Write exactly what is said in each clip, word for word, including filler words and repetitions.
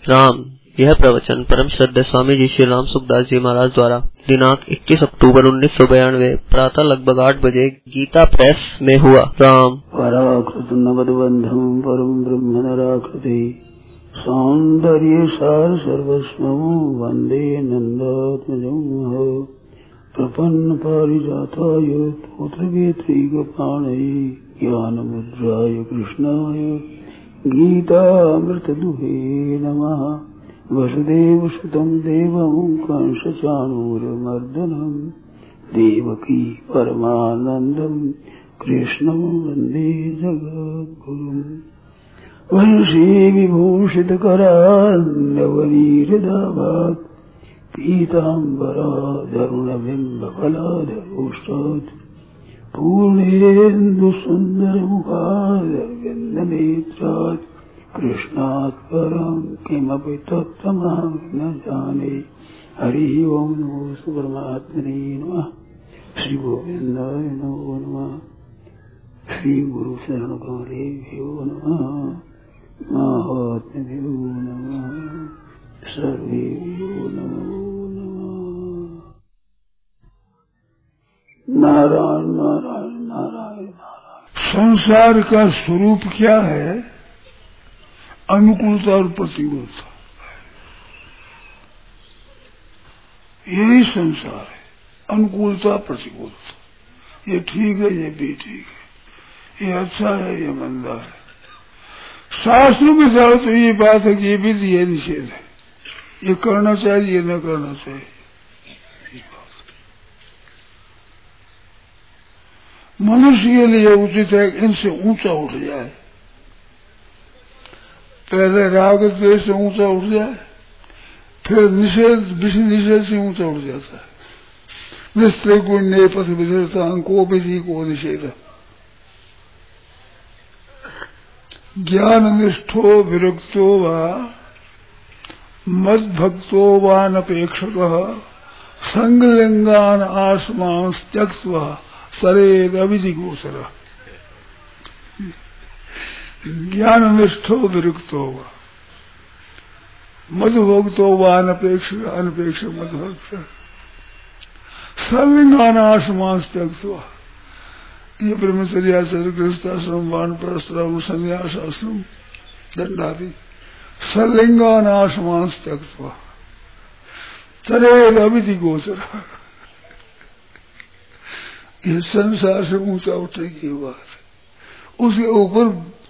राम। यह प्रवचन परम श्रद्धेय स्वामी जी श्री राम सुखदास जी महाराज द्वारा दिनांक इक्कीस अक्टूबर उन्नीस सौ बयानवे प्रातः लगभग आठ बजे गीता प्रेस में हुआ। राम। पराकृत नवदबंधम परम ब्रह्म नराकृति सौंदर्य सार सर्वस्वं वंदे नंदात्मजं प्रपन्न पारिजाताय तोत्रवेत्रैकपाणये ज्ञानमुद्राय कृष्णाय गीतामृतदुहे नमः। वसुदेवसुतं देवं कंसचाणूरमर्दनं देवकी परमानन्दं कृष्णं वन्दे जगद्गुरुम्। वंशी विभूषितकरान्नवनीरदाभात् पीताम्बराधरुणबिम्बफलाधरोष्टात् पूर्णेन्दुसुन्दरमुखादरविन्दनेत्रात् कृष्णात् परं किमपि तत्त्वमहं न जाने। हरि ओम नमो परमात्मने नमः। श्री गोविंदाय नमो नमः। श्री गुरु शरण कमलेभ्यो नमः। महात्म्यो नमः। सर्वेभ्यो नमो नमः। नारायण नारायण नारायण नारायण। संसार का स्वरूप क्या है? अनुकूलता और प्रतिकूलता, यही संसार है। अनुकूलता प्रतिकूलता, ये ठीक है, ये भी ठीक है, ये अच्छा है, ये मंदा है। शास्त्रों में जाओ तो ये बात है कि ये विध ये निषेध है, ये करना चाहिए, ये न करना चाहिए। मनुष्य के लिए उचित है इनसे ऊंचा उठ जाए। पहले राग द्वेष से ऊंचा उठ जाए, फिर निषेध विषय निषेध से ऊंचा उठ जाता है। निस्त्रे गुण्य पथ विधेयता को विधि को निषेध। ज्ञान निष्ठो विरक्तो वा मद्भक्तो वा नपेक्षकः संगलिंगान आसमान त्यक्त्वा सरेद अविजिगोचर। ज्ञान निष्ठो विरुक्तो वा मधुभक्तो वा अनपेक्ष अनपेक्ष मधुभक्त सर्विंगानाशमान त्यक्त्वा। ये ब्रह्मचर्याचार्य गृहस्थाश्रम वानप्रस्थाश्रम संन्यासाश्रम दंडादि सर्लिंगानाशमान त्यक्त्वा तरेद अविजिगोचर। ये संसार से ऊंचा उठने की बात है। उसके ऊपर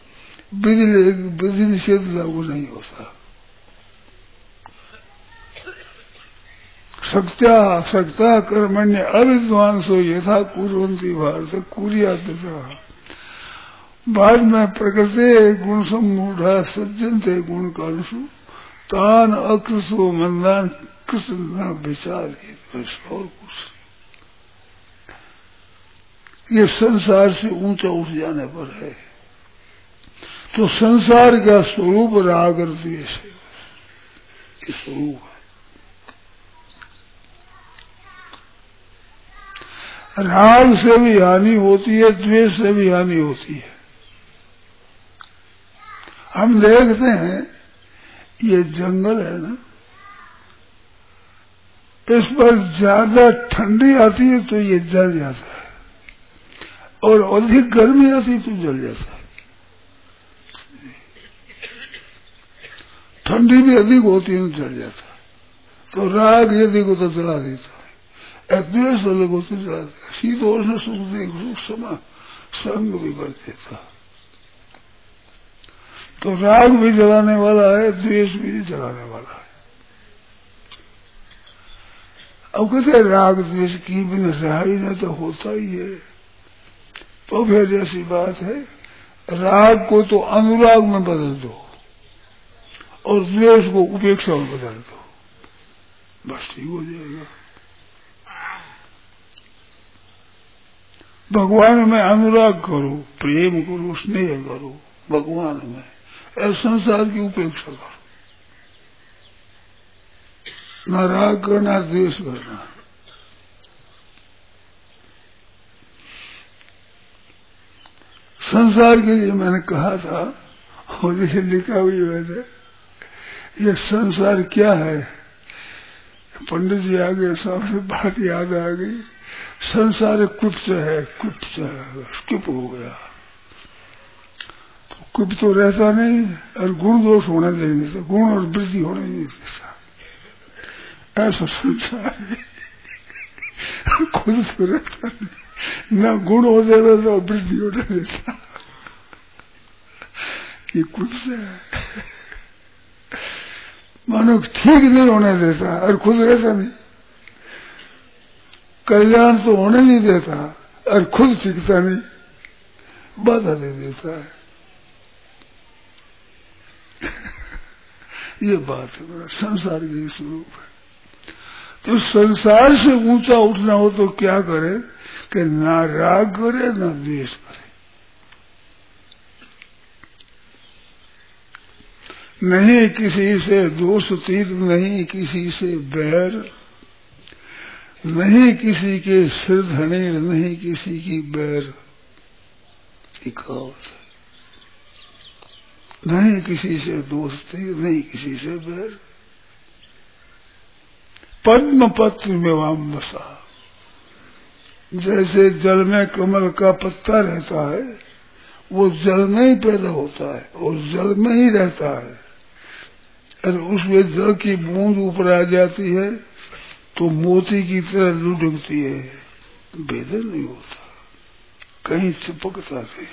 विधि निषेध लागू नहीं होता। शक्त्या शक्ता कर्मण्य अविद्वान सो यथा कुर्वन्ति भारत कुरिया दृढ़। बाद में प्रकृति गुण सम्मूढ़ा सज्जनते गुण कालसु तान अकृसो मंदान कृष्ण न विचार। और कुछ ये संसार से ऊंचा उठ जाने पर है। तो संसार का स्वरूप राग और द्वेष है, ये स्वरूप है। राग से भी हानि होती है, द्वेष से भी हानि होती है। हम देखते हैं ये जंगल है ना, इस पर ज्यादा ठंडी आती है तो ये जल जाता है, और अधिक गर्मी आती है तो जल जाता है। ठंडी भी अधिक होती है तो जल जाता है। तो राग यदि को तो जला देता है, द्वेष वाले को तो जला देता है। शीतोष्ण सुख देख सुख समा संग भी बढ़ देता। तो राग भी जलाने वाला है, द्वेष भी जलाने वाला है। अब कहते राग द्वेष की बिना रहाई न तो होता ही है। तो फिर जैसी बात है, राग को तो अनुराग में बदल दो और द्वेष को उपेक्षा में बदल दो, बस ठीक हो जाएगा। भगवान में अनुराग करो, प्रेम करो, स्नेह करो भगवान में, और संसार की उपेक्षा करो। न राग करना, द्वेष करना। संसार के लिए मैंने कहा था, और जैसे लिखा हुई मैंने ये संसार क्या है? पंडित जी आ गए, सामने बात याद आ गई। संसार कुप्त है, कुप्त है, कुप हो गया। तो कुप तो रहता नहीं, और गुण दोष होने देने से, गुण और वृद्धि होने नहीं देता, ऐसा संसार है। खुद तो रहता नहीं, न गुण हो जाता तो वृद्धि होने देता, ये कुप्त है। मानो ठीक नहीं होने देता और खुद रहता नहीं, कल्याण तो होने नहीं देता और खुद टिकता नहीं, बाधा दे देता है। ये बात है, मेरा संसार के स्वरूप है। तो संसार से ऊंचा उठना हो तो क्या करे कि ना राग करे ना द्वेष करे, नहीं किसी से दोष तीर, नहीं किसी से बैर, नहीं किसी के सिर धने, नहीं किसी की बैर, नहीं किसी से दोस्ती, नहीं किसी से बैर। पद्म पत्र में वाम बसा, जैसे जल में कमल का पत्ता रहता है, वो जल में ही पैदा होता है और जल में ही रहता है, और उसमें जल की बूंद ऊपर आ जाती है तो मोती की तरह लुढ़कती है, भेदन नहीं होता, कहीं चिपकता नहीं।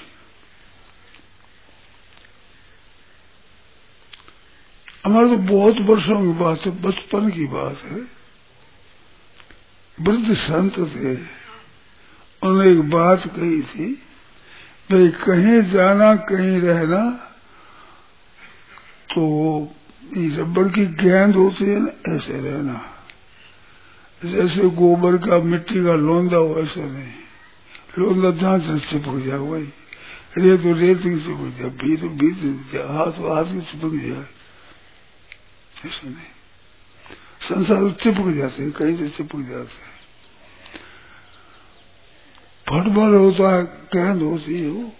हमारे तो बहुत वर्षों की बात है, बचपन की बात है। वृद्ध संत थे, उन्होंने एक बात कही थी, भाई कहीं जाना कहीं रहना तो रबड़ की गेंद होती है ना, ऐसे रहना, जैसे गोबर का मिट्टी का लोंदा हो ऐसे नहीं, लोंदा जहां से चिपक जाए वही, रेत तो रेत की चिपक जाए, भी तो भी हाथ हाथ की चिपक जाए, ऐसा नहीं। संसार चिपक जाते हैं, कहीं से चिपक जाते हैं। फुटबॉल होता है, गेंद होती है, वो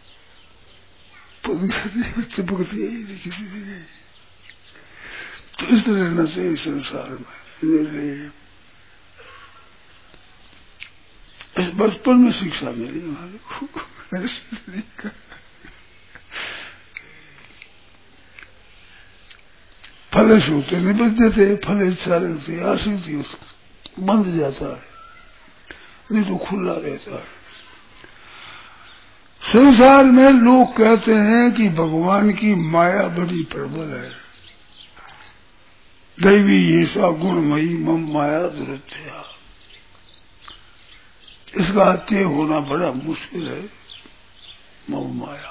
चिपकती है किसी जगह। तो इस तरह रहना चाहिए संसार में। इस बचपन में शिक्षा मिली हमारे को। फलेश होते नहीं बचते थे, फलेश चारण से आश्रित ही बंद जाता है, नहीं तो खुला रहता है। संसार में लोग कहते हैं कि भगवान की माया बड़ी प्रबल है, दैवी ऐसा गुणमयी मम माया दुरत्या, इसका अत्यय होना बड़ा मुश्किल है, मम माया।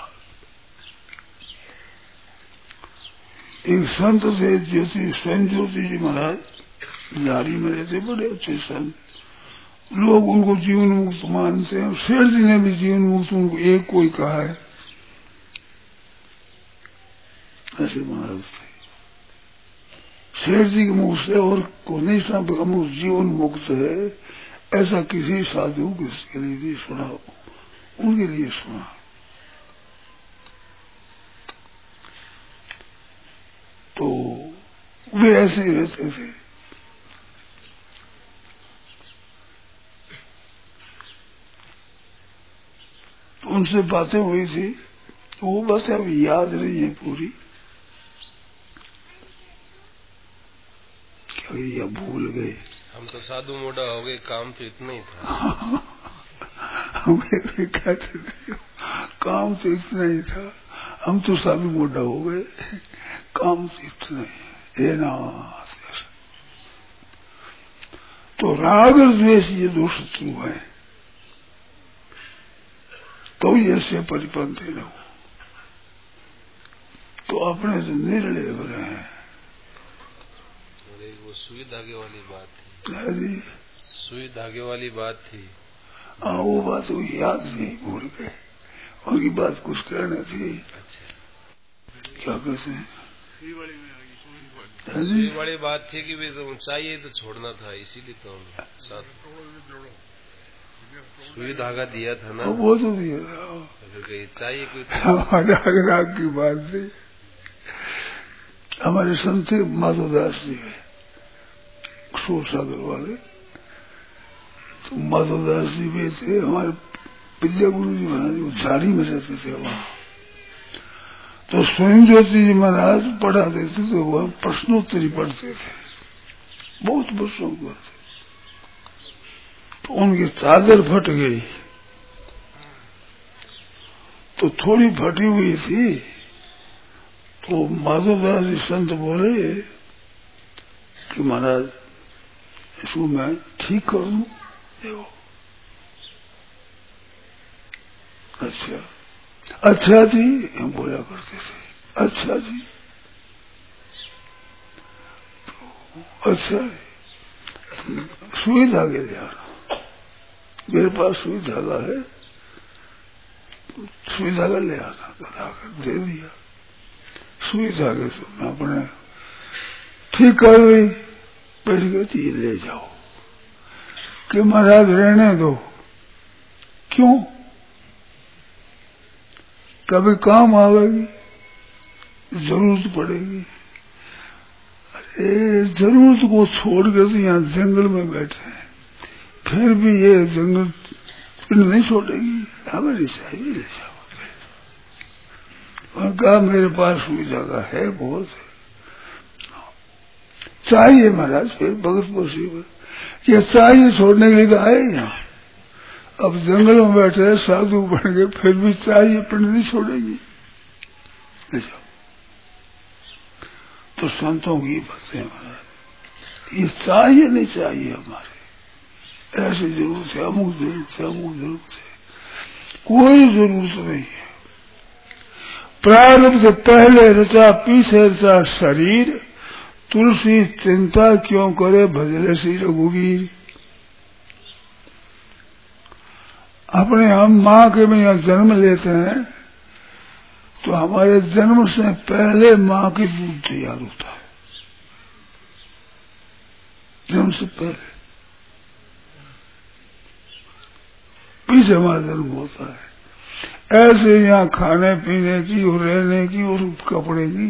एक संत थे ज्योति स्वयं ज्योति जी महाराज, झाड़ी में रहते, बड़े अच्छे संत, लोग उनको जीवन मुक्त मानते हैं। शेर जी ने भी जीवन मुक्त उनको एक कोई कहा है, ऐसे महाराज थे। शेर जी के मुख से और को नहीं सुना हम जीवन मुक्त है, ऐसा किसी साधु के लिए भी सुना, उनके लिए सुना। तो वे ऐसे ही रहते थे। तो उनसे बातें हुई थी, तो वो बातें अभी याद नहीं है पूरी, क्या या भूल गए। हम तो साधु मोटा हो गए, काम तो इतना ही था। हम कहते थे काम तो इतना ही था, हम तो साधु मोटा हो गए, काम तो इतना ही है ना। तो राग और द्वेष ये दो शत्रु है, तो ऐसे परिपंथी न हो, तो अपने से निर्णय बने हैं। वो सुई धागे वाली बात थी, सुई धागे वाली बात थी। हाँ वो बात वो याद नहीं, भूल गए, उनकी बात कुछ कहना थी। अच्छा। क्या कहते हैं, सुई वाली बात थी कि तो ऊंचाई तो छोड़ना था, इसीलिए तो हम साथ सुई धागा दिया था ना, वो तो दिया फिर चाहिए कोई राग राग की बात थी। हमारे संत थे माधवदास जी है, शोर सागर वाले। तो माधवदास जी भी थे, हमारे विद्या गुरु जी महाराज वो झाड़ी में रहते थे वहां। तो स्वयं ज्योति जी महाराज पढ़ाते थे, तो वह प्रश्नोत्तरी पढ़ते थे, बहुत वर्षों को। तो उनकी चादर फट गई, तो थोड़ी फटी हुई थी। तो माधवदास जी संत बोले कि महाराज इसको मैं ठीक कर दूं। देखो, अच्छा अच्छा जी हम बोला करते थे, अच्छा जी। तो अच्छा सुई धागे ले आना, मेरे पास सुई धागा है, सुई धागा ले आना, लाकर दे दिया। सुई धागे से मैं अपने ठीक कर गई, बैठ गई, ले जाओ कि महाराज रहने दो। क्यों? कभी काम आवेगी, जरूरत पड़ेगी। अरे जरूरत को छोड़ कर तो यहाँ जंगल में बैठे हैं, फिर भी ये जंगल नहीं छोड़ेगी, हमारी चाहिए, ले जाओ। उन्होंने कहा मेरे पास सुई धागा है, बहुत है, चाहिए महाराज। फिर भगत मुसीबत ये चाहिए छोड़ने के लिए तो आए यहाँ। अब जंगल में बैठे साधु बन गए, फिर भी चाहिए पर नहीं छोड़ेगी। तो संतों की बातें महाराज, ये चाहिए नहीं चाहिए हमारे, ऐसी जरूरत है, अमुक जरूरत है, अमुक जरूरत है, कोई जरूरत नहीं है। प्रारब्ध से पहले रचा पीछे रचा शरीर, तुलसी चिंता क्यों करे भजले श्री रघुवीर। अपने हम माँ के में यहाँ जन्म लेते हैं, तो हमारे जन्म से पहले माँ की दूध तैयार होता है, जन्म से पहले। पीछे हमारा जन्म होता है। ऐसे यहाँ खाने पीने की और रहने की और कपड़े की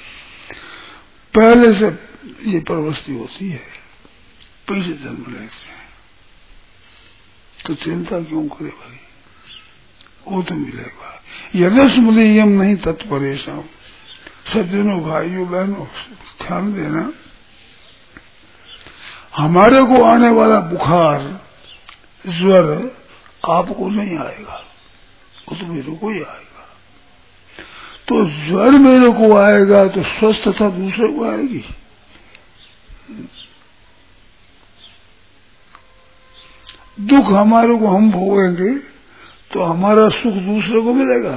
पहले से ये प्रवृत्ति होती है, पीछे जन्म लेते हैं। तो चिंता क्यों करे भाई, वो तो मिलेगा। यदस्मदीयम नहीं तत्परेशान। सज्जनों भाइयों बहनों ध्यान देना, हमारे को आने वाला बुखार ज्वर आपको नहीं आएगा, वो तो मेरे को ही आएगा। तो ज्वर मेरे को आएगा तो स्वस्थता दूसरे को आएगी। दुख हमारे को हम भोगेंगे तो हमारा सुख दूसरे को मिलेगा।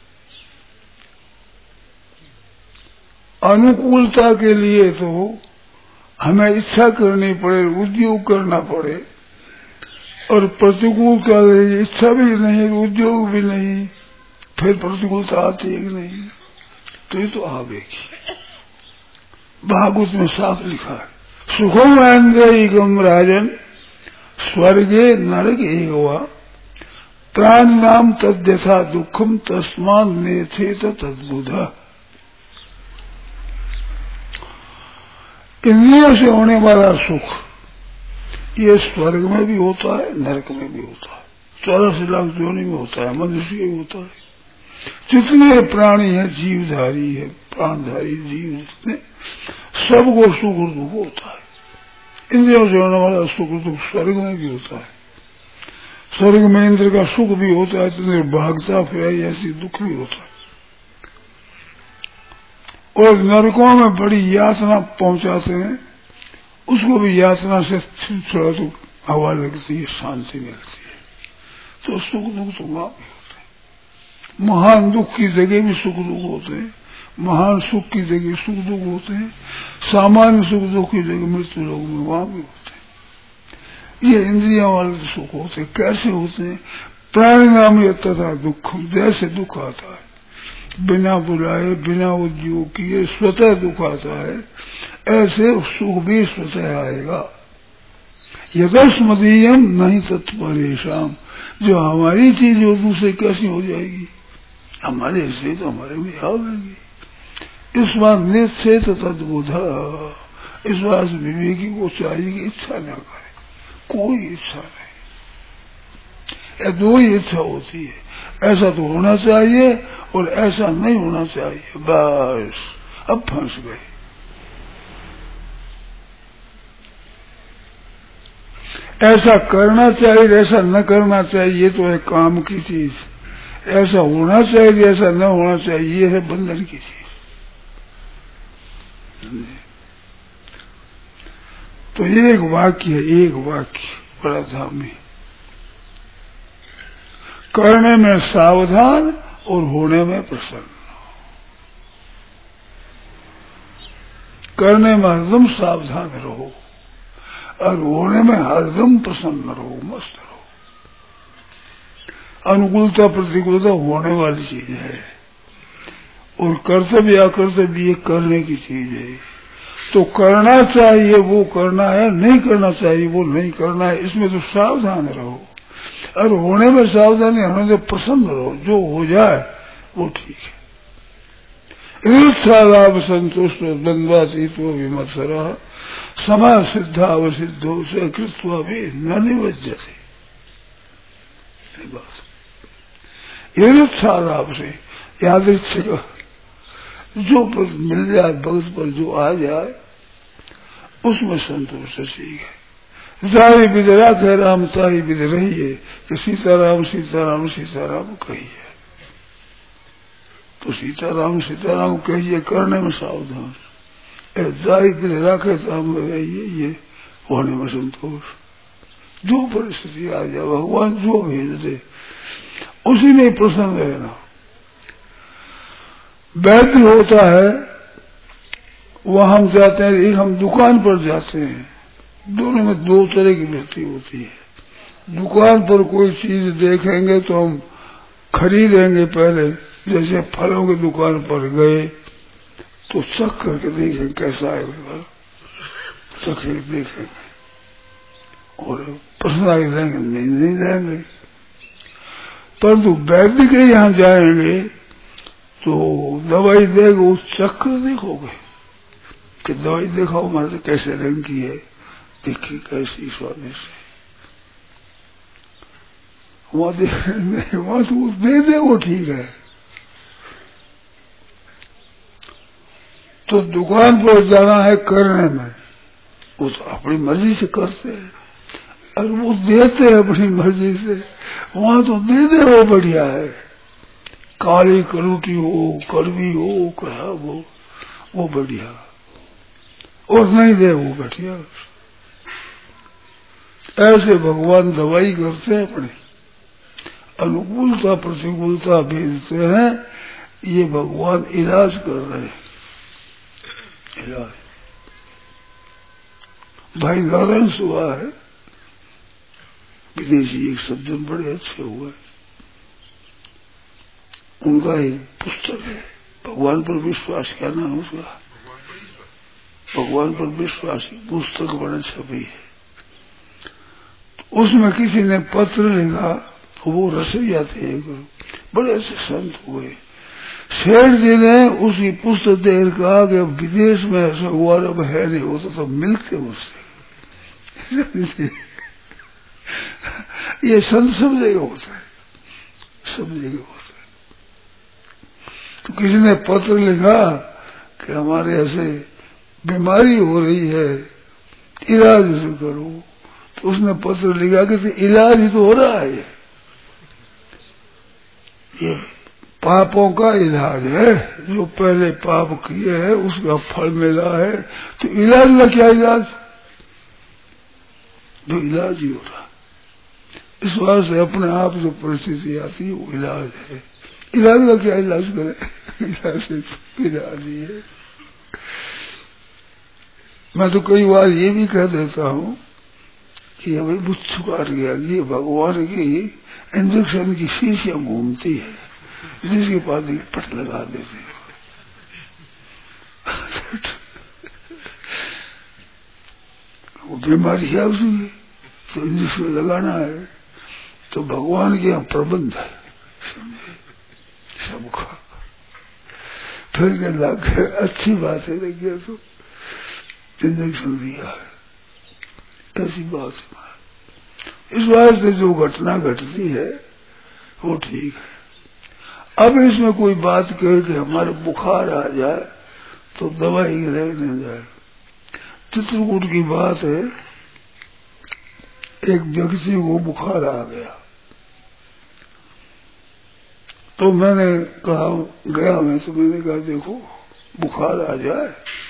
अनुकूलता के लिए तो हमें इच्छा करनी पड़े, उद्योग करना पड़े, और प्रतिकूल का इच्छा भी नहीं, उद्योग भी नहीं, फिर प्रतिकूलता आती है कि नहीं, तो ये तो आवेगी। भागवत में साफ लिखा है, सुखम ऐन्द्रियम राजन स्वर्गे नरक एवा प्राण नाम तद्यथा दुखम तस्मान नेथेत तद्बुधा। इंद्रियों से होने वाला सुख ये स्वर्ग में भी होता है, नरक में भी होता है, चौरासी लाख योनि में होता है, मनुष्य में होता है। जितने प्राणी है, जीवधारी है, प्राणधारी जीव, जितने सबको सुख और दुख होता है। इंद्रियों से होने वाला सुख दुख स्वर्ग में भी होता है। स्वर्ग में इंद्र का सुख भी होता है, तो भागता फिर ऐसी दुख भी होता है। और नरकों में बड़ी यातना पहुंचाते हैं, उसको भी यातना से थोड़ा तो हवा लगती है, शांति मिलती है। तो सुख दुख तो वहां भी होते हैं। महान दुख की जगह भी सुख दुख होते हैं, महान सुख की जगह सुख दुख होते हैं, सामान्य सुख दुख की जगह मृत्यु लोग में वहां भी होते हैं। ये इंद्रियों वाले सुख होते हैं। कैसे होते हैं? प्राणिनाम तथा दुखम, जैसे दुख आता है बिना बुलाए बिना उद्योग किए स्वतः दुख आता है, ऐसे सुख भी स्वतः आएगा। यदस्मदीयम नहीं तत्परेशान, जो हमारी चीज वो दूसरे कैसी हो जाएगी, हमारे से तो हमारे में आवेगी। इस बात निश्चय तद्बुध, इस बात विवेकी को चाहिए कि इच्छा न करे, कोई इच्छा नहीं। या दो ही इच्छा होती है, ऐसा तो होना चाहिए और ऐसा नहीं होना चाहिए, बस अब फंस गए। ऐसा करना चाहिए, ऐसा न करना चाहिए, ये तो है काम की चीज। ऐसा होना चाहिए, ऐसा न होना चाहिए, ये है बंधन की चीज। तो एक वाक्य है, एक वाक्य बड़ा धामी, करने में सावधान और होने में प्रसन्न। करने में हरदम सावधान रहो और होने में हरदम प्रसन्न रहो, मस्त रहो। अनुकूलता प्रतिकूलता होने वाली चीज है और कर्तव्य अकर्तव्य ये करने की चीज है। तो करना चाहिए वो करना है, नहीं करना चाहिए वो नहीं करना है, इसमें तो सावधान रहो। और होने में सावधानी, होने से प्रसन्न रहो, जो हो जाए वो ठीक है। ईर्ष्यालाभ संतुष्ट द्वंद्वातीतो विमत्सरा समा सिद्धावसिद्धो से कृत्वा भी न निवज्जते। ईर्ष्यालाभ से यादृच्छिक जो पद मिल जाए, भगत पर जो आ जाए उसमें संतोष ठीक है। जारी बिदरा कह राम तारी बिद रही है कि सीताराम सीताराम सीताराम कहिए, तो सीताराम सीताराम कहिए करने में सावधान, जारी बिदरा कह राम रहिए ये होने में संतोष। जो परिस्थिति आ जाए भगवान जो भेज दे उसी में प्रसन्न रहना। वैद्य होता है, वहां हम जाते हैं, एक हम दुकान पर जाते हैं, दोनों में दो तरह की वृत्ति होती है। दुकान पर कोई चीज देखेंगे तो हम खरीदेंगे पहले, जैसे फलों की दुकान पर गए तो चख करके देखेंगे कैसा है, चख करके देखेंगे और पसंद आगे लेंगे, नहीं नहीं लेंगे। परंतु वैद्य के यहाँ जाएंगे तो दवाई देगा, उस चक्कर देखोगे कि दवाई देखो हमारे से कैसे रंग की है, देखिए कैसी स्वादिष्ट है, वहां दे वहां तो दे दे वो ठीक है। तो दुकान पर जाना है करने में, वो तो अपनी मर्जी से करते हैं और वो देते हैं अपनी मर्जी से, वहां तो दे दे वो बढ़िया है। काली कलूटी हो, कड़वी हो, खराब हो, वो बढ़िया, और नहीं दे वो घटिया। ऐसे भगवान दवाई करते हैं, अपने अनुकूलता प्रतिकूलता भेजते हैं, ये भगवान इलाज कर रहे हैं। इलाज भाई नारायण सुहा है, विदेशी एक सज्जन बड़े अच्छे हुए, उनका एक पुस्तक है भगवान पर विश्वास, क्या नाम उसका, भगवान पर विश्वास, पुस्तक बड़े छपी है। उसमें किसी ने पत्र लिखा, तो वो रसोईया थे, बड़े अच्छे संत हुए। सेठ जी ने उसी पुस्तक देख कहा कि विदेश में ऐसा हुआ अब है नहीं, होता तो मिलते उससे। ये संत सब जगह होता है, सब जगह होता है। तो किसी ने पत्र लिखा कि हमारे ऐसे बीमारी हो रही है, इलाज से करो। तो उसने पत्र लिखा कि इलाज ही तो हो रहा है, ये पापों का इलाज है, जो पहले पाप किए हैं उसका फल मिला है, तो इलाज का क्या इलाज, जो इलाज ही हो रहा। इस बात से अपने आप जो परिस्थिति आती है वो इलाज है। इलाज का क्या इलाज करे, इलाज से इलाज ही है। मैं तो कई बार ये भी कह देता हूँ कि अभी बुच्छु काट गया, ये भगवान की इंजेक्शन की शीशियां घूमती है, जिसके पास पट लगा देते वो बीमारी है उसकी, तो इंजेक्शन लगाना है। तो भगवान के यहाँ प्रबंध है, समझे, सबका फिर के लग गए, अच्छी बात है, लग गया तो इंजेक्शन दिया है, ऐसी बात है। इस वास्ते जो घटना घटती है वो ठीक है। अब इसमें कोई बात कहे कि हमारे बुखार आ जाए तो दवाई लेने जाए। चित्रकूट की बात है, एक व्यक्ति को बुखार आ गया तो मैंने कहा, गया मैं तो मैंने कहा देखो बुखार आ जाए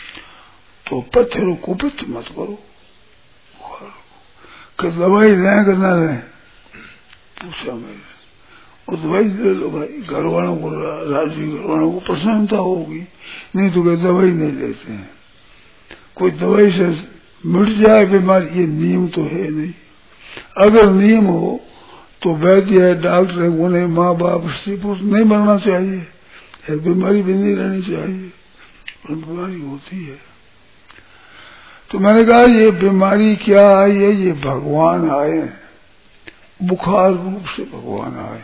तो पत्थरों को कुपित मत करो, बुखार कि दवाई लें कि ना लें। पूछा मैंने, वो दवाई ले लो भाई, घर वालों को राजी, घर वालों को प्रसन्नता होगी, नहीं तो कोई दवाई नहीं लेते हैं। कोई दवाई से मिट जाए बीमारी, ये नियम तो है नहीं। अगर नियम हो तो वैद्य है, डॉक्टर है, उन्हें माँ बाप स्त्री पुरुष नहीं बनना चाहिए, बीमारी भी नहीं रहनी चाहिए, और बीमारी होती है। तो मैंने कहा ये बीमारी क्या आई है, ये भगवान आए, बुखार रूप से भगवान आए,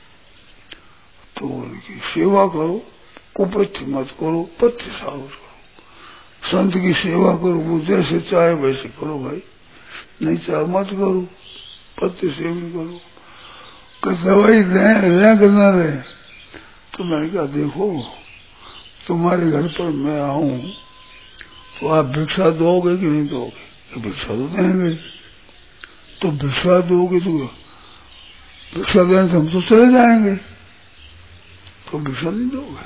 तो उनकी सेवा करो, कुपथ्य मत करो, पथ्य साहस करो, संत की सेवा करो, वो जैसे चाहे वैसे करो भाई, नहीं चाहे मत करो, पथ्य सेवन करो। कि दवाई लें करना रहे। तो मैंने कहा देखो तुम्हारे घर पर मैं आऊं तो आप भिक्षा दोगे कि नहीं दोगे? भिक्षा तो देंगे। तो भिक्षा दोगे तो भिक्षा देने से हम तो चले जाएंगे, तो भिक्षा नहीं दोगे।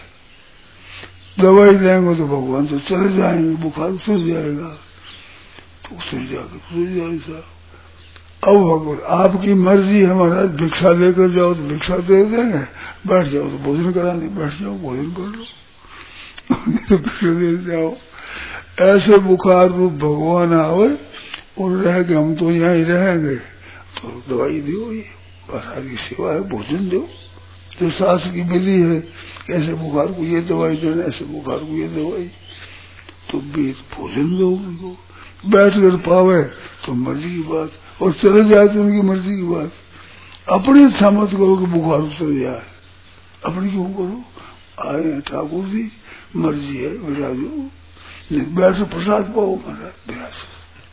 दवाई लेंगे तो भगवान तो चले जाएंगे, बुखार उतर जाएगा, तो उतर जाएगा उतर जाएगा। अब भगवान आपकी मर्जी है महाराज, भिक्षा लेकर जाओ तो भिक्षा दे देंगे, बैठ जाओ तो भोजन कराने बैठ जाओ, भोजन कर लो, तो भिक्षा दे जाओ। ऐसे बुखार रूप भगवान आवे और रह के हम तो यहाँ ही रहेंगे, तो दवाई दो, ये महाराज की सेवा है, भोजन दो, जो शास्त्र की विधि है, ऐसे बुखार को ये दवाई देना, ऐसे बुखार को ये दवाई, तो बीच भोजन दो उनको, बैठ कर पावे तो मर्जी की बात, और चले जाए तो उनकी मर्जी की बात। अपनी इच्छा मत करो कि बुखार उतर जाए, अपनी क्यों करो? आए ठाकुर जी, मर्जी है विराजो, नहीं बैठ प्रसाद पाओ महाराज, विराज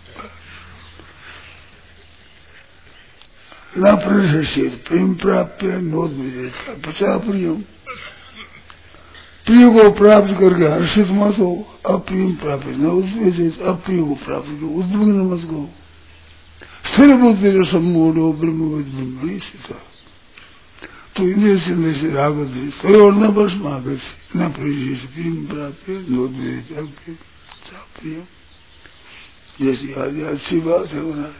न प्रशेषित प्रेम प्राप्त नोद प्रचा प्रिय, प्रिय को प्राप्त करके हर्षित मत हो, अप्रिय प्राप्त न उद्वेजित, अप्रिय को प्राप्त कर उद्विग्न मत हो। स्थिर बुद्धि जो सम्मूढ़ो ब्रह्मविद ब्रह्मणि स्थित, तो इंद्रिय से से राग तो और न बस मागत न प्रशेष प्रेम प्राप्त नोद्वेजित अप्रिय प्रिय, जैसी आदि अच्छी बात है उन्हें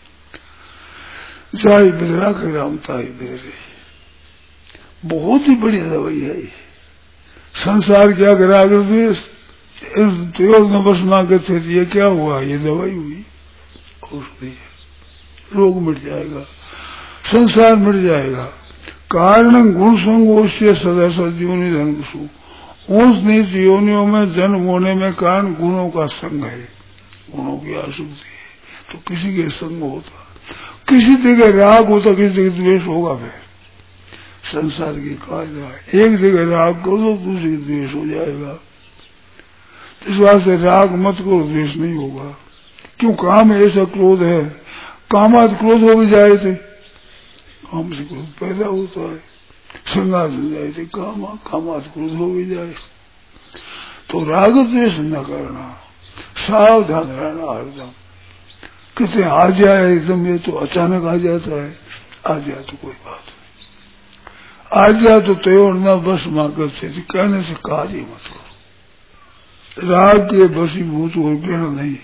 जाए बिदरा कर रामता ही बिदरे, बहुत ही बढ़िया दवाई है ये। संसार क्या करा द्वेष न बस मांगत थे, ये क्या हुआ? ये दवाई हुई, औषधि है, रोग मिट जाएगा, संसार मिट जाएगा। कारण गुण संगोष्य सदा सदयोनि धर्मसु, उस नीच योनियों में जन्म होने में कारण गुणों का संग है, गुणों की आसक्ति है, तो किसी के संग होता, किसी जगह राग होता, किसी जगह द्वेष होगा। फिर संसार की कायदा है, एक जगह राग कर दो दूसरी द्वेष हो जाएगा। इस बात से राग मत करो, द्वेष नहीं होगा। क्यों? काम ऐसा क्रोध है, कामात क्रोध हो भी जाए थे, काम से क्रोध पैदा होता है, संगात हो जाए थे काम, कामात क्रोध हो भी जाए, तो राग द्वेष न करना, सावधान रहना हरदम। किसे आ जाए एकदम, ये तो अचानक आ जाता है, आ जाए तो कोई बात नहीं, आ जाए तो त्योर न बस माकर से कहने से कार्य मत करो। राग के वशीभूत और ग्रहण नहीं,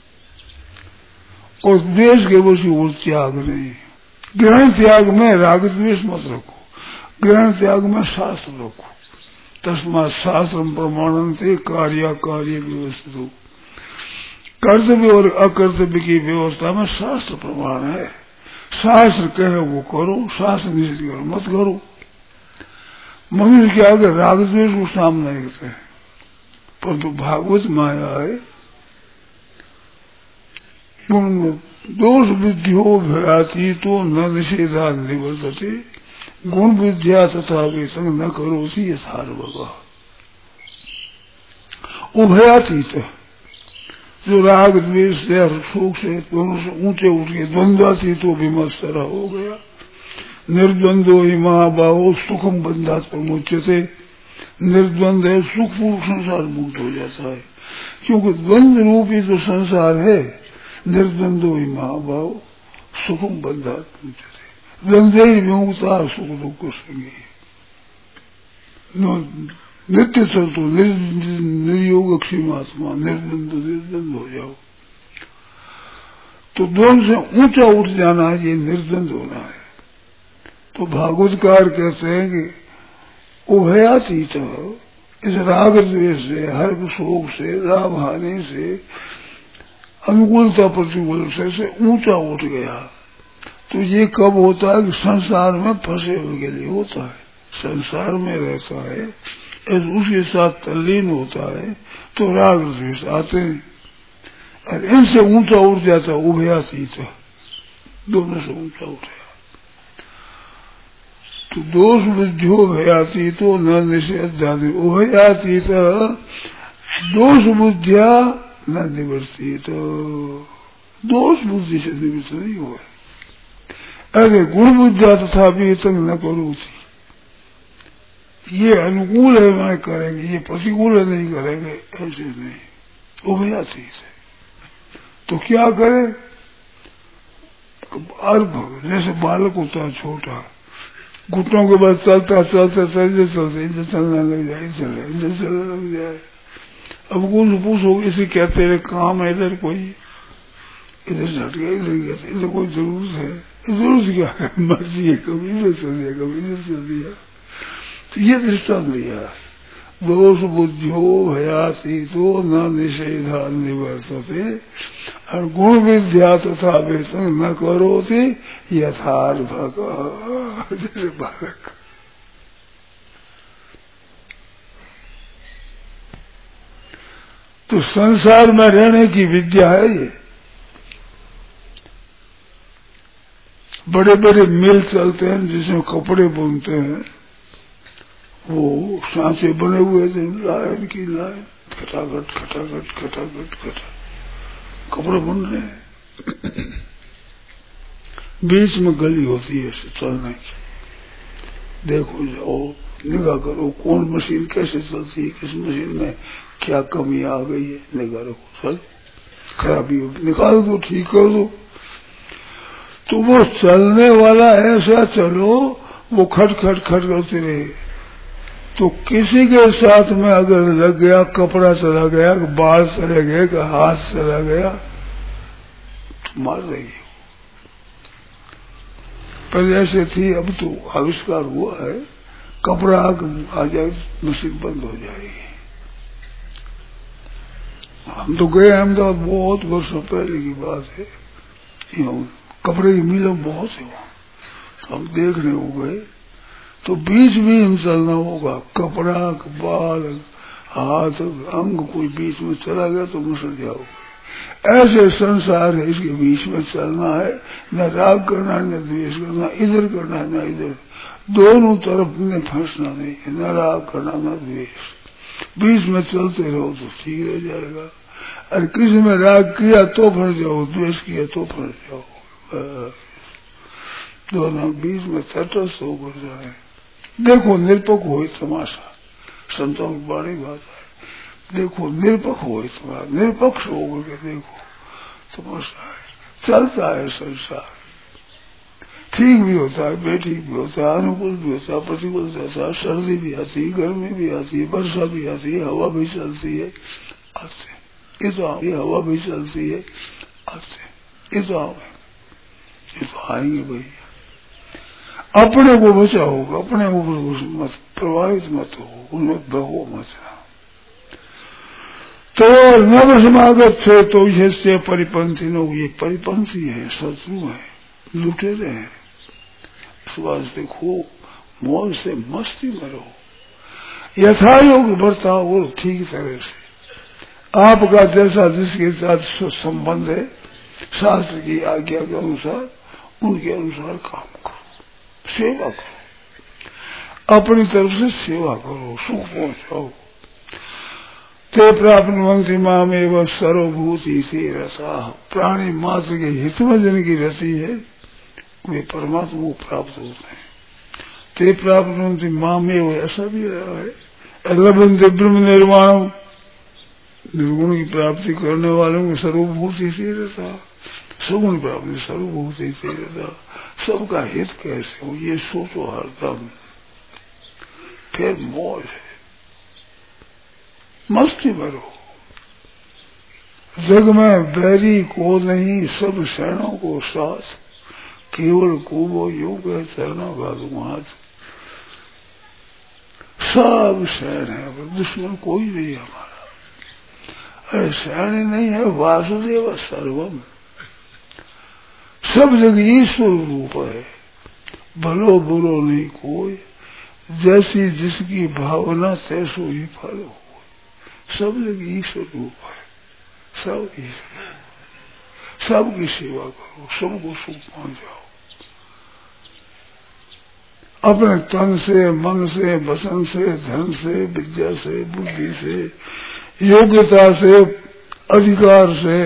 और द्वेष के वशीभूत त्याग नहीं। ग्रहण त्याग में राग द्वेष मत रखो, ग्रहण त्याग में शास्त्र रखो। तस्मात् शास्त्रम प्रमाणन्ते कार्य कार्य व्यवस्थित हो। कर्तव्य और अकर्तव्य की व्यवस्था में शास्त्र प्रमाण है, शास्त्र कहे वो करो, शास्त्र निषेध करो मत करो। मनुष्य क्या अगर राग द्वेष को सामने रखते हैं, परंतु भागवत माया है, दोष विद्यो भयाती तो न निषेधा निवर्तते, गुण विद्या तथा वे संग न करो सी यथार्वगा। उभयातीत, जो राग द्वेष से और सुख से दोनों से ऊंचे उठ के द्वंद्वातीत तो विमत्सरा हो गया। निर्द्वंदो ही महाबाहो सुखम बंधात प्रमुच्यते, निर्द्वंद है सुख पूर्व संसार मुक्त हो जाता है, क्योंकि द्वंद रूपी जो संसार है निर्द्वंदो ही महाबाहो सुखम बंधात प्रमुच्यते, द्वंद्वे ही विमुक्ता सुख दुख संगी, नित्य चलतो निर्योग क्षीमात्मा, निर्द्वंद निर्द्वंद हो जाओ। तो दोनों से ऊंचा उठ जाना है, ये निर्द्वंद होना है। तो भागवतकार कहते हैं कि उभयातीत, इस राग द्वेष से, हर्ष शोक से, लाभ हानि से, अनुकूलता प्रतिकूल से, से ऊंचा उठ गया। तो ये कब होता है कि संसार में फंसे हुए के लिए होता है, संसार में रहता है, उसके साथ तल्लीन होता है तो राग द्वेष आते हैं, और इनसे ऊंचा उठ जाता है उभयातीत, दोनों से ऊंचा उठेगा। तो दोष बुद्धियो भयातीत तो न निषेधादि, उभयातीत दोष बुद्धिया न निवर्तित, दोष बुद्धि से निवृत्त नहीं हुआ। अरे गुण बुद्धिया तथा भी तंग न करो, ये अनुकूल है मैं करेंगे, ये प्रतिकूल है नहीं करेंगे, ऐसे नहीं, उभयातीत है। तो क्या करे, अर्भ जैसे बालक होता है छोटा, घुटनों के बाद चलता चलता चलते चलते इनसे चलने लग जाए, चले इनसे चलने लग जाए। अब कौन पूछो इसे कहते रहे काम है, इधर कोई इधर से हट गया, इधर गया, इधर कोई जरूरत है, जरूरत क्या है, मर्जी है, कभी इधर चल दिया कभी इधर चल दिया। तो ये दृष्टांत लिया, दोष बुद्धियो भयातीतो न निषेधा निवर्तते, और गुण विद्या तथा वेतन न करोति यथार्भक, जैसे बालक। तो संसार में रहने की विद्या है ये। बड़े बड़े मिल चलते हैं जिसमें कपड़े बुनते हैं, वो सांचे बने हुए थे, लाइन की लाइन, खटाखट खटाखट खटाखट खटा कपड़े बुन रहे हैं, बीच में गली होती है चलने की, देखो जाओ निगाह करो कौन मशीन कैसे चलती है, किस मशीन में क्या कमी आ गई है, निगाह रखो, चल खराबी हो निकाल दो, ठीक कर दो। तो वो चलने वाला ऐसा चलो, वो खट खट खट करते रहे। तो किसी के साथ में अगर लग गया, कपड़ा चला गया, बाल चले गए, हाथ चला गया, तो मार रही है। पहले ऐसे थी, अब तो आविष्कार हुआ है, कपड़ा आ जाए मशीन बंद हो जाएगी। हम तो गए अहमदाबाद, बहुत वर्षों पहले की बात है, कपड़े की मिलों बहुत है वहां, हम देखने हो गए। तो बीच में हम चलना होगा, कपड़ा बाल हाथ अंग कोई बीच में चला गया तो मुसर जाओगे। ऐसे संसार है, इसके बीच में चलना है, न राग करना न द्वेष करना, इधर करना न इधर, दोनों तरफ में फंसना नहीं, न राग करना न द्वेष, बीच में चलते रहो तो ठीक रह जाएगा। और किसी में राग किया तो फंस जाओ, द्वेष किया तो फंस जाओ, दोनों बीच में तटस्थ होकर जाए। देखो निरपक्ष हो तमाशा, संतों की बड़ी बात है, देखो निरपक्ष हो तमाशा, निरपक्ष होकर के देखो तमाशा है, चलता है संसार, ठीक भी होता है, बेठीक भी होता है, अनुकूल भी होता है, प्रतिकूल भी होता है, सर्दी भी आती है, गर्मी भी आती है, वर्षा भी आती है, हवा भी चलती है, आते ये तो हवा भी चलती है, आते ये तो आम है, ये तो आएंगे भैया। अपने को बचाओ, अपने ऊपर मत प्रभावित मत हो, उनमें बहो मत। तो नव समागत से तो ये परिपंथी लोग, ये परिपंथी है, शत्रु है, लुटेरे हैं। इस वास्ते खूब मौज से मस्ती में रहो, यथायोग बर्ताव वो ठीक तरह से, आपका जैसा जिसके साथ संबंध है शास्त्र की आज्ञा के अनुसार, उनके अनुसार काम करो, सेवा करो, अपनी तरफ से सेवा करो, सुख पहुंचाओ। ते प्राप्नुवन्ति मामेव सर्वभूति से रसा। प्राणी मात्र के हित में जिनकी रति है वे परमात्मा को प्राप्त होते हैं। ते प्राप्नुवन्ति मामेव, ऐसा भी रहा है। लभन्ते ब्रह्म निर्वाणम, निर्गुण की प्राप्ति करने वालों को सर्वभूति से रसा, सगुण प्राप्ति सर्वभूति से रसा। सबका हित कैसे हो ये सोचो हरदम, फिर मौज है, मस्ती भरो। जग में बैरी को नहीं, सब शरणों को साथ, केवल कूबो योग है चरणों का हाथ। सब शरण है, पर दुश्मन कोई नहीं हमारा। अरे शरण नहीं है, वासुदेव सर्वम, सब जगह ईश्वर रूप है, भलो बुरो नहीं कोई, जैसी जिसकी भावना तैसो ही फल हो। सब जगह ईश्वर रूप है, सब ईश्वर, सबकी सेवा करो, सबको सुख पहुंचाओ। अपने तन से, मन से, वचन से, धन से, विद्या से, बुद्धि से, योग्यता से, अधिकार से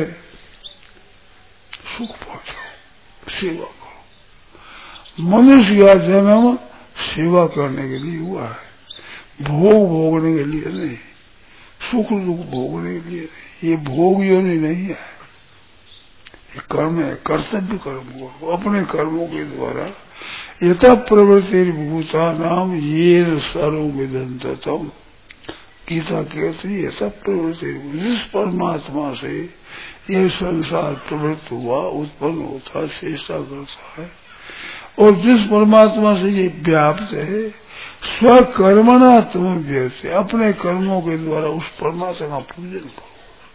सुख पहुंचाओ, सेवा करो। मनुष्य का जन्म सेवा करने के लिए हुआ है, भोग भोगने के लिए नहीं, सुख दुख भोगने के लिए नहीं। ये भोग योनि नहीं है, ये कर्म है, कर्तव्य कर्म करो अपने कर्मों के द्वारा। यथा प्रवृत्ति भूता नाम ये सर्व विदंतम, गीता कहती यथा प्रवृत्ति, जिस परमात्मा से यह संसार प्रवृत्त हुआ, उत्पन्न होता, चेष्टा करता है, और जिस परमात्मा से ये व्याप्त है, स्वकर्मणा तुम व्यक्त, अपने कर्मों के द्वारा उस परमात्मा का पूजन करो।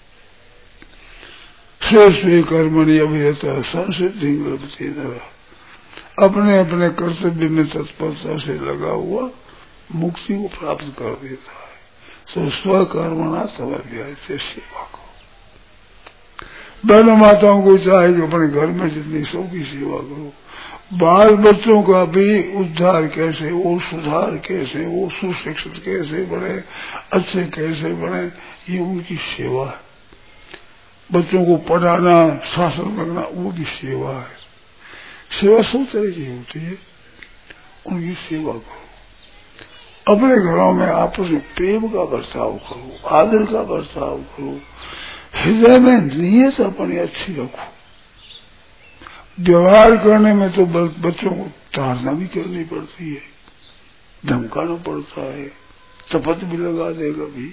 स्वे स्वे कर्मणि अभिरता संसिद्धि लभते नरः, अपने अपने कर्तव्य में तत्परता से लगा हुआ मुक्ति को प्राप्त कर देता है। तो स्वकर्मणा तम व्यक्त, सेवा करो। बहनों माताओं को चाहे कि अपने घर में जितनी सबकी सेवा करो। बाल बच्चों का भी उद्धार कैसे हो, सुधार कैसे हो, सुशिक्षित कैसे बने, अच्छे कैसे बने, ये उनकी सेवा है। बच्चों को पढ़ाना, शासन करना, वो भी सेवा है। सेवा सब तरह की होती है, उनकी सेवा करो। अपने घरों में आपस में प्रेम का बर्ताव करो, आदर का बर्ताव करो, हृदय में नियत अपनी अच्छी रखो। व्यवहार करने में तो बच्चों को ताड़ना भी करनी पड़ती है, धमकाना पड़ता है, शपथ भी लगा दे कभी,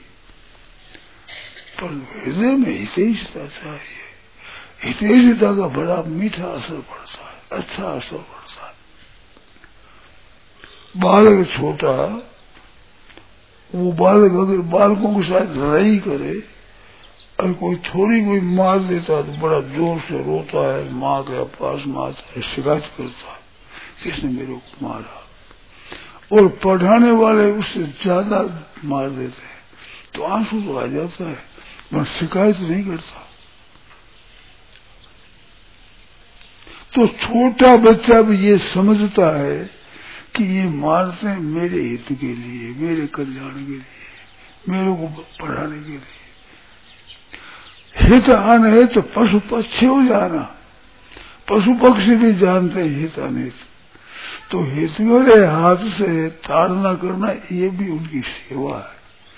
पर हृदय में हितैषिता चाहिए। हितैषिता का बड़ा मीठा असर पड़ता है, अच्छा असर पड़ता है। बालक छोटा, वो बालक अगर बालकों के साथ लड़ाई करे और कोई थोड़ी कोई मार देता है तो बड़ा जोर से रोता है, माँ के पास में आता है, शिकायत करता है, किसने मेरे को मारा। और पढ़ाने वाले उससे ज्यादा मार देते हैं तो आंसू तो आ जाता है, पर शिकायत नहीं करता। तो छोटा बच्चा भी ये समझता है कि ये मारते हैं मेरे हित के लिए, मेरे कल्याण के लिए, मेरे को पढ़ाने के लिए। हित आने है तो पशु पक्षी हो जाना, पशु पक्षी भी जानते हैं हित आने। तो हित वाले हाथ से ताड़ना करना ये भी उनकी सेवा है,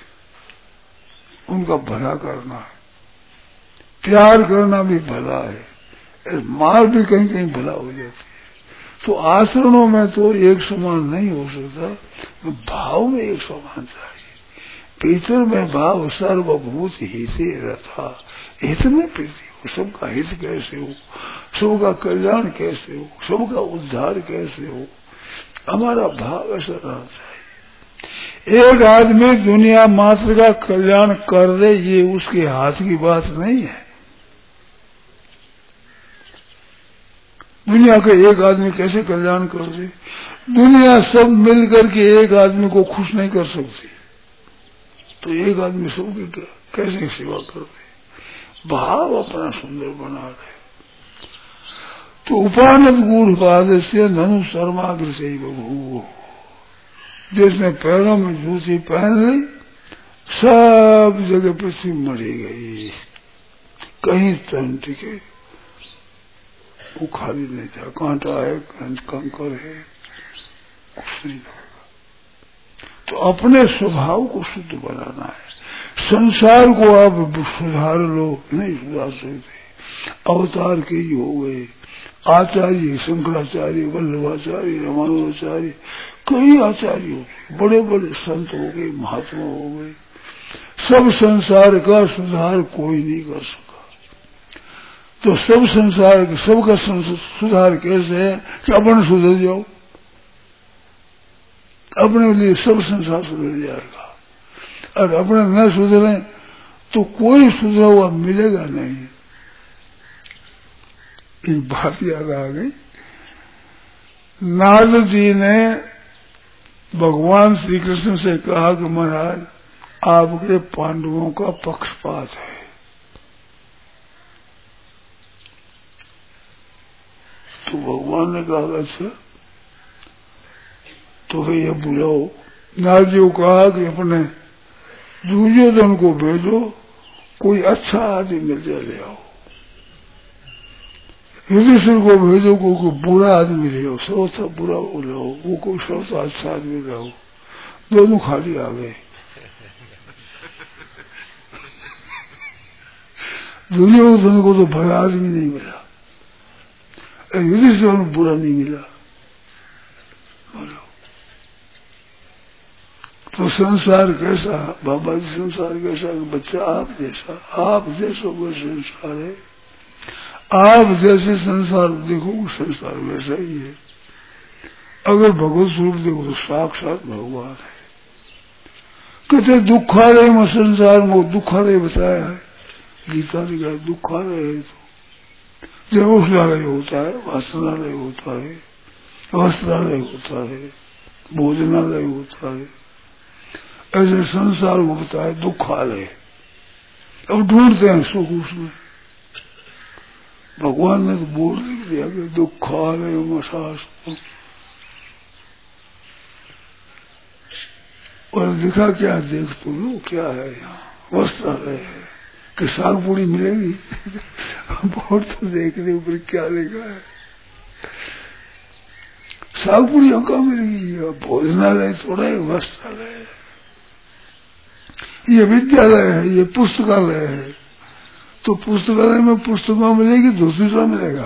उनका भला करना है। प्यार करना भी भला है, मार भी कहीं कहीं भला हो जाती है। तो आचरणों में तो एक समान नहीं हो सकता, तो भाव में एक समान चाहिए। भीतर में भाव सर्वभूत हिते रथा, हित में प्रीति हो, सबका हित कैसे हो, सबका कल्याण कैसे हो, सबका उद्धार कैसे हो, हमारा भाव ऐसा रहना चाहिए। एक आदमी दुनिया मात्र का कल्याण कर दे ये उसके हाथ की बात नहीं है। दुनिया के एक आदमी कैसे कल्याण कर दे? दुनिया सब मिलकर के एक आदमी को खुश नहीं कर सकती, तो एक आदमी सबकी कैसे सेवा कर दे? भाव अपना सुंदर बना रहे। तो उपानत गूढ़ पाद से धनु शर्माग्र से ही बबू, जिसने पैरों में जूती पहन ली, सब जगह पृथ्वी मरी गई, कहीं तन टिके वो खाली नहीं था, कांटा है, कंकर है, कुछ नहीं होगा। तो अपने स्वभाव को शुद्ध बनाना है। संसार को आप सुधार लो, नहीं सुधार सकते। अवतार के ही हो गए, आचार्य शंकराचार्य, वल्लभाचार्य, रामानुजाचार्य, कई आचार्य हो गए, बड़े बड़े संत हो गए, महात्मा हो गए। सब संसार का सुधार कोई नहीं कर सका। तो सब संसार सबका सुधार कैसे है कि अपन सुधर जाओ, अपने लिए सब संसार सुधर जाएगा। और अपने न सुधरे तो कोई सुधरा हुआ मिलेगा नहीं। ये बात याद आ गई। नारद जी ने भगवान श्री कृष्ण से कहा कि महाराज आपके पांडवों का पक्षपात है, तो भगवान ने कहा अच्छा तो भाई ये बुलाओ। नारद जी को कहा कि अपने दुर्योधन को भेजो, कोई अच्छा आदमी मिल जाए ले आओ। युधिष्ठिर को भेजो, कोई बुरा आदमी ले आओ, सबसे बुरा वो लाओ, वो कोई सबसे अच्छा आदमी लाओ। दोनों खाली आ गए। दुर्योधन को तो भला आदमी नहीं मिला, युधिष्ठिर को बुरा नहीं मिला। बोलो तो संसार कैसा बाबा जी, संसार कैसा बच्चा आप जैसा, आप जैसा वो संसार है। आप जैसे संसार देखो संसार वैसा ही है। अगर भगवत स्वरूप देखो तो साक्षात भगवान है। कहते दुखालय में संसार में दुखालय बताया है, गीता ने कहा दुखालय है। तो जब औषधालय होता है, वासनालय होता है, वस्त्रालय होता है, भोजनालय होता है, ऐसे संसार को बताया दुखालय। अब ढूंढते हैं सुख उसमें। भगवान ने तो बोल दिया कि दुखालय मशास्तु, और दिखा क्या देख तो लो क्या है यहाँ, वस्त्रालय है कि साग पूरी मिलेगी। बोर्ड तो देखने ऊपर क्या लिखा है, साग पूरी यहाँ कहाँ मिलेगी। भोजनालय थोड़ा है, वस्त्रालय है, ये विद्यालय है, ये पुस्तकालय है। तो पुस्तकालय में पुस्तकों मिलेगी, दूसरा मिलेगा।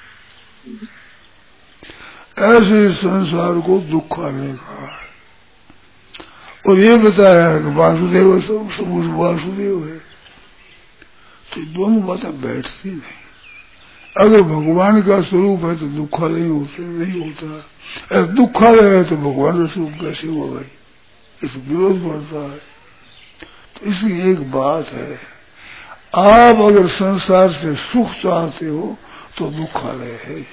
ऐसे संसार को दुखालय कहा है। और ये बताया है कि वासुदेव सब समूह वासुदेव है। तो दोनों बातें बैठती नहीं। अगर भगवान का स्वरूप है तो दुखालय होते नहीं होता, अगर दुखालय है तो भगवान का स्वरूप कैसे होगा, इस विरोध बढ़ता है। तो इसकी एक बात है, आप अगर संसार से सुख चाहते हो तो दुखालय है,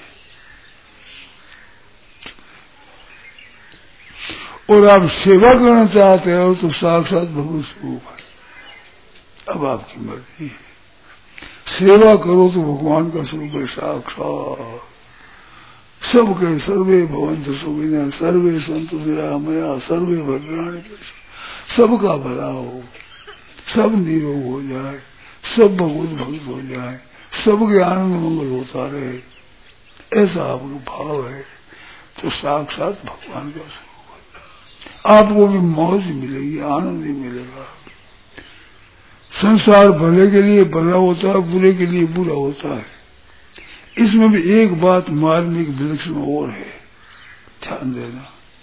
और आप सेवा करना चाहते हो तो साक्षात भगवत स्वरूप है। अब आपकी मर्जी है, सेवा करो तो भगवान का स्वरूप है साक्षात। सबके सर्वे भवन्तु सुखिनः सर्वे सन्तु निरामया सर्वे भद्राणि पश्यन्तु। सबका भला हो, सब निरोग हो जाए, सब भगवत भक्त हो जाए, सबके आनंद मंगल होता रहे, ऐसा आपका भाव है तो साक्षात भगवान का स्वरूप है। आपको भी मौज मिलेगी, आनंद ही मिलेगा। संसार भले के लिए भला होता है, बुरे के लिए बुरा होता है। इसमें भी एक बात मार्मिक विलक्षण और है, ध्यान देना।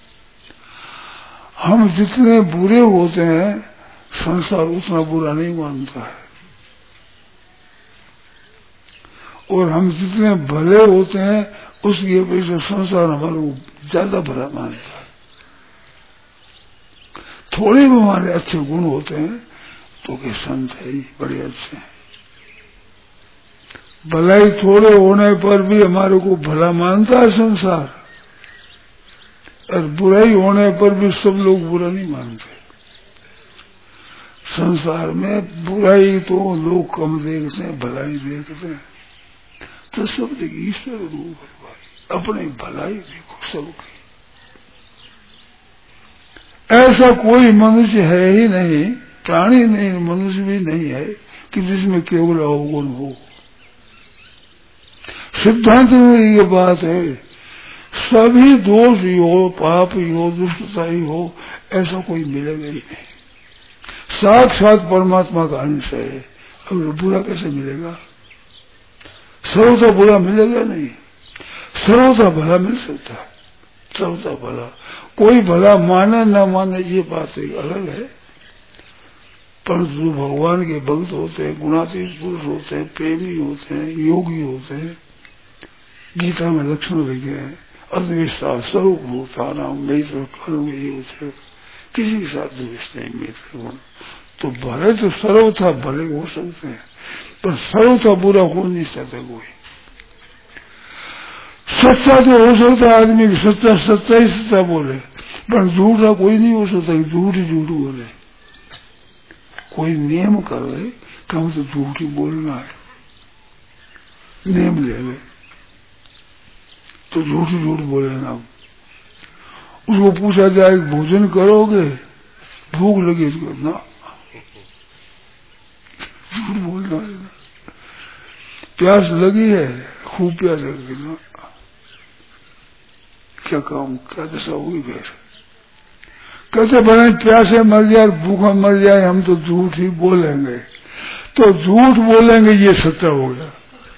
हम जितने बुरे होते हैं संसार उतना बुरा नहीं मानता है, और हम जितने भले होते हैं उसकी अपेक्षा संसार हमारे को ज्यादा भला मानता है। थोड़े भी हमारे अच्छे गुण होते हैं तो के संत है ही बड़े अच्छे हैं। भलाई थोड़े होने पर भी हमारे को भला मानता है संसार, और बुराई होने पर भी सब लोग बुरा नहीं मानते। संसार में बुराई तो लोग कम देखते हैं, भलाई देखते हैं। तो सब देखिए ईश्वर रूप है भाई, अपने भलाई देखो सबकी। ऐसा कोई मनुष्य है ही नहीं प्राणी नहीं, मनुष्य भी नहीं है कि जिसमें केवल अवगुण हो। सिद्धांत में ये बात है, सभी दोष ही हो, पाप ही हो, दुष्टता ही हो, ऐसा कोई मिलेगा ही नहीं। साक्षात परमात्मा का अंश है, अब बुरा कैसे मिलेगा? सर्वथा बुरा मिलेगा नहीं, सर्वथा भला मिल सकता है, सर्वथा भला। कोई भला माने न माने ये बात एक अलग है, परंतु जो भगवान के भक्त होते हैं, गुणातीत पुरुष होते हैं, प्रेमी होते हैं, योगी होते हैं, गीता में लक्षण लिखे हैं, अद्वेष्टा स्वरूप भूता नाम मित्र कर्म ये, किसी के साथ द्वेष नहीं, मित्र गुण। तो भले तो सर्वथा भले हो सकते हैं, पर सर्वथा बुरा हो नहीं सकता कोई। सच्चा तो हो सकता है आदमी की, सच्चा सच्चा ही सच्चा बोले, पर झूठा कोई नहीं हो सकता कि झूठ ही झूठ बोले। कोई नियम कर ले कि हम तो झूठ ही बोलना है, नियम ले ले तो झूठ ही झूठ बोलेगा। उसको पूछा जाए भोजन करोगे, भूख लगी तो ना, झूठ बोलना है ना। प्यास लगी है, खूब प्यास लगी ना, क्या काम, क्या दशा हुई फिर? कहते बने प्यासे मर जाए, भूखा मर जाए, हम तो झूठ ही बोलेंगे। तो झूठ बोलेंगे ये सच्चा हो गया।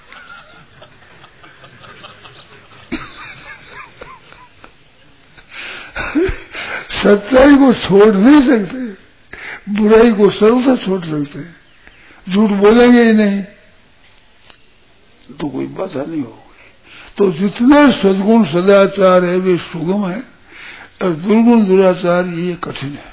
सच्चाई को छोड़ नहीं सकते, बुराई को सर्वथा छोड़ सकते, झूठ बोलेंगे ही नहीं तो कोई बाधा नहीं होगी। तो जितने सद्गुण सदाचार है वे सुगम है, और दुर्गुण दुराचार ये कठिन है।